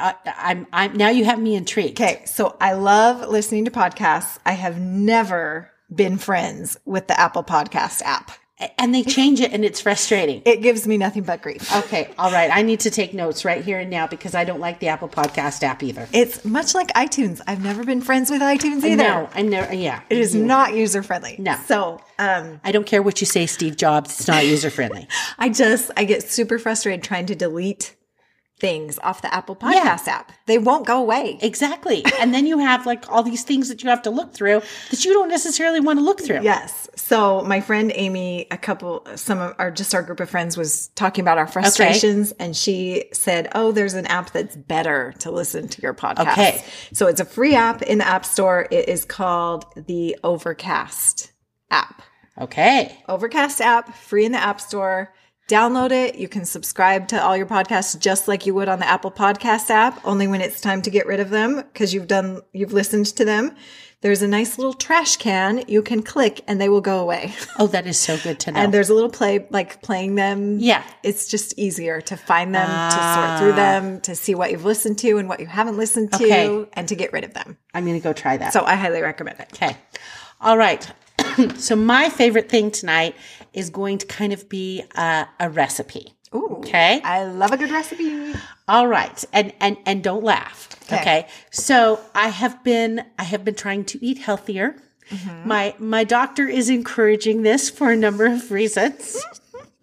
I'm now you have me intrigued. Okay. So I love listening to podcasts. I have never been friends with the Apple Podcast app. And they change it and it's frustrating. It gives me nothing but grief. Okay. All right. I need to take notes right here and now because I don't like the Apple Podcast app either. It's much like iTunes. I've never been friends with iTunes either. No, I never. Yeah. It is not user friendly. No. So, I don't care what you say, Steve Jobs. It's not user friendly. I get super frustrated trying to delete things off the Apple Podcast app. They won't go away. Exactly. And then you have like all these things that you have to look through that you don't necessarily want to look through. Yes. So my friend Amy, some of our group of friends was talking about our frustrations and she said, oh, there's an app that's better to listen to your podcast. Okay. So it's a free app in the App Store. It is called the Overcast app. Okay. Overcast app, free in the App Store. Download it. You can subscribe to all your podcasts just like you would on the Apple Podcast app, only when it's time to get rid of them because you've listened to them. There's a nice little trash can you can click and they will go away. Oh, that is so good to know. And there's a little playing them. Yeah. It's just easier to find them, to sort through them, to see what you've listened to and what you haven't listened to, and to get rid of them. I'm going to go try that. So I highly recommend it. Okay. All right. So my favorite thing tonight is going to kind of be a recipe. Ooh, okay. I love a good recipe. All right. And don't laugh. Okay. So I have been trying to eat healthier. Mm-hmm. My doctor is encouraging this for a number of reasons.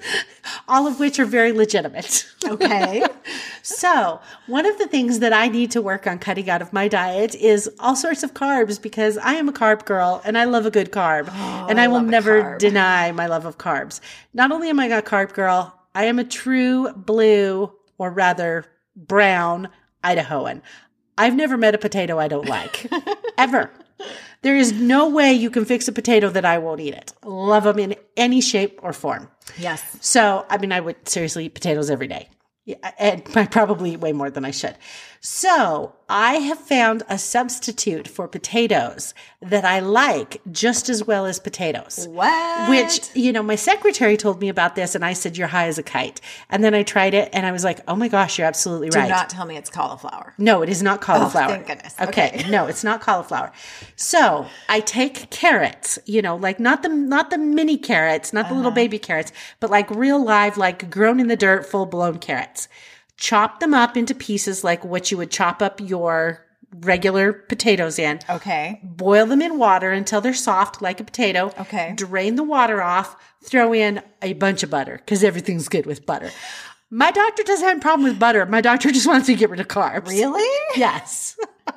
all of which are very legitimate. Okay. So one of the things that I need to work on cutting out of my diet is all sorts of carbs, because I am a carb girl and I love a good carb. And I will never deny my love of carbs. Not only am I a carb girl, I am a true blue, or rather brown, Idahoan. I've never met a potato I don't like. Ever. There is no way you can fix a potato that I won't eat it. Love them in any shape or form. Yes. So, I mean, I would seriously eat potatoes every day. Yeah, and I probably eat way more than I should. So I have found a substitute for potatoes that I like just as well as potatoes. What? Which, my secretary told me about this and I said, you're high as a kite. And then I tried it and I was like, oh my gosh, you're absolutely right. Do not tell me it's cauliflower. No, it is not cauliflower. Oh, thank goodness. Okay. No, it's not cauliflower. So I take carrots, like not the mini carrots, not the little baby carrots, but like real live, like grown in the dirt, full blown carrots. Chop them up into pieces like what you would chop up your regular potatoes in. Okay. Boil them in water until they're soft like a potato. Okay. Drain the water off. Throw in a bunch of butter, because everything's good with butter. My doctor doesn't have a problem with butter. My doctor just wants to get rid of carbs. Really? Yes.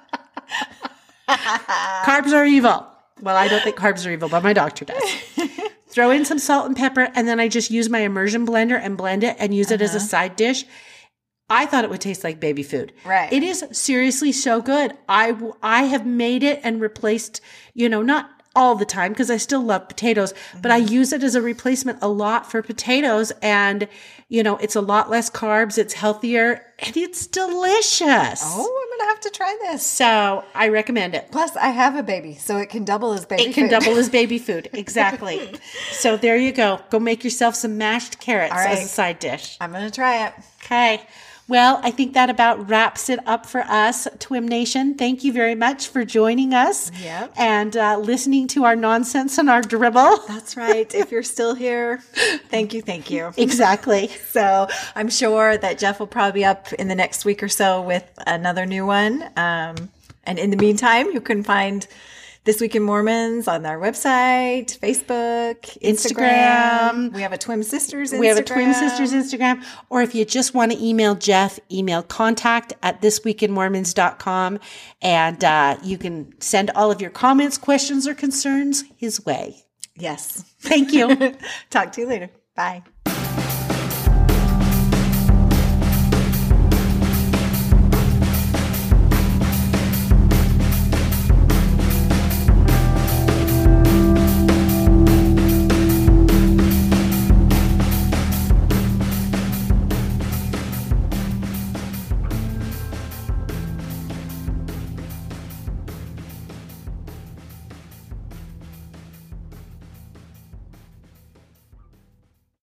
Carbs are evil. Well, I don't think carbs are evil, but my doctor does. Throw in some salt and pepper, and then I just use my immersion blender and blend it and use it as a side dish. I thought it would taste like baby food. Right. It is seriously so good. I have made it and replaced, not all the time because I still love potatoes, but I use it as a replacement a lot for potatoes. And, it's a lot less carbs. It's healthier and it's delicious. Oh, I'm going to have to try this. So I recommend it. Plus, I have a baby, so it can double as baby food. It can double as baby food. Exactly. So there you go. Go make yourself some mashed carrots as a side dish. I'm going to try it. Okay. Well, I think that about wraps it up for us, Twim Nation. Thank you very much for joining us and listening to our nonsense and our dribble. That's right. If you're still here, thank you. Thank you. Exactly. So I'm sure that Jeff will probably be up in the next week or so with another new one. And in the meantime, you can find This Week in Mormons on our website, Facebook, Instagram. We have a Twim Sisters Instagram. Or if you just want to email Jeff, email contact@thisweekinmormons.com. And you can send all of your comments, questions, or concerns his way. Yes. Thank you. Talk to you later. Bye.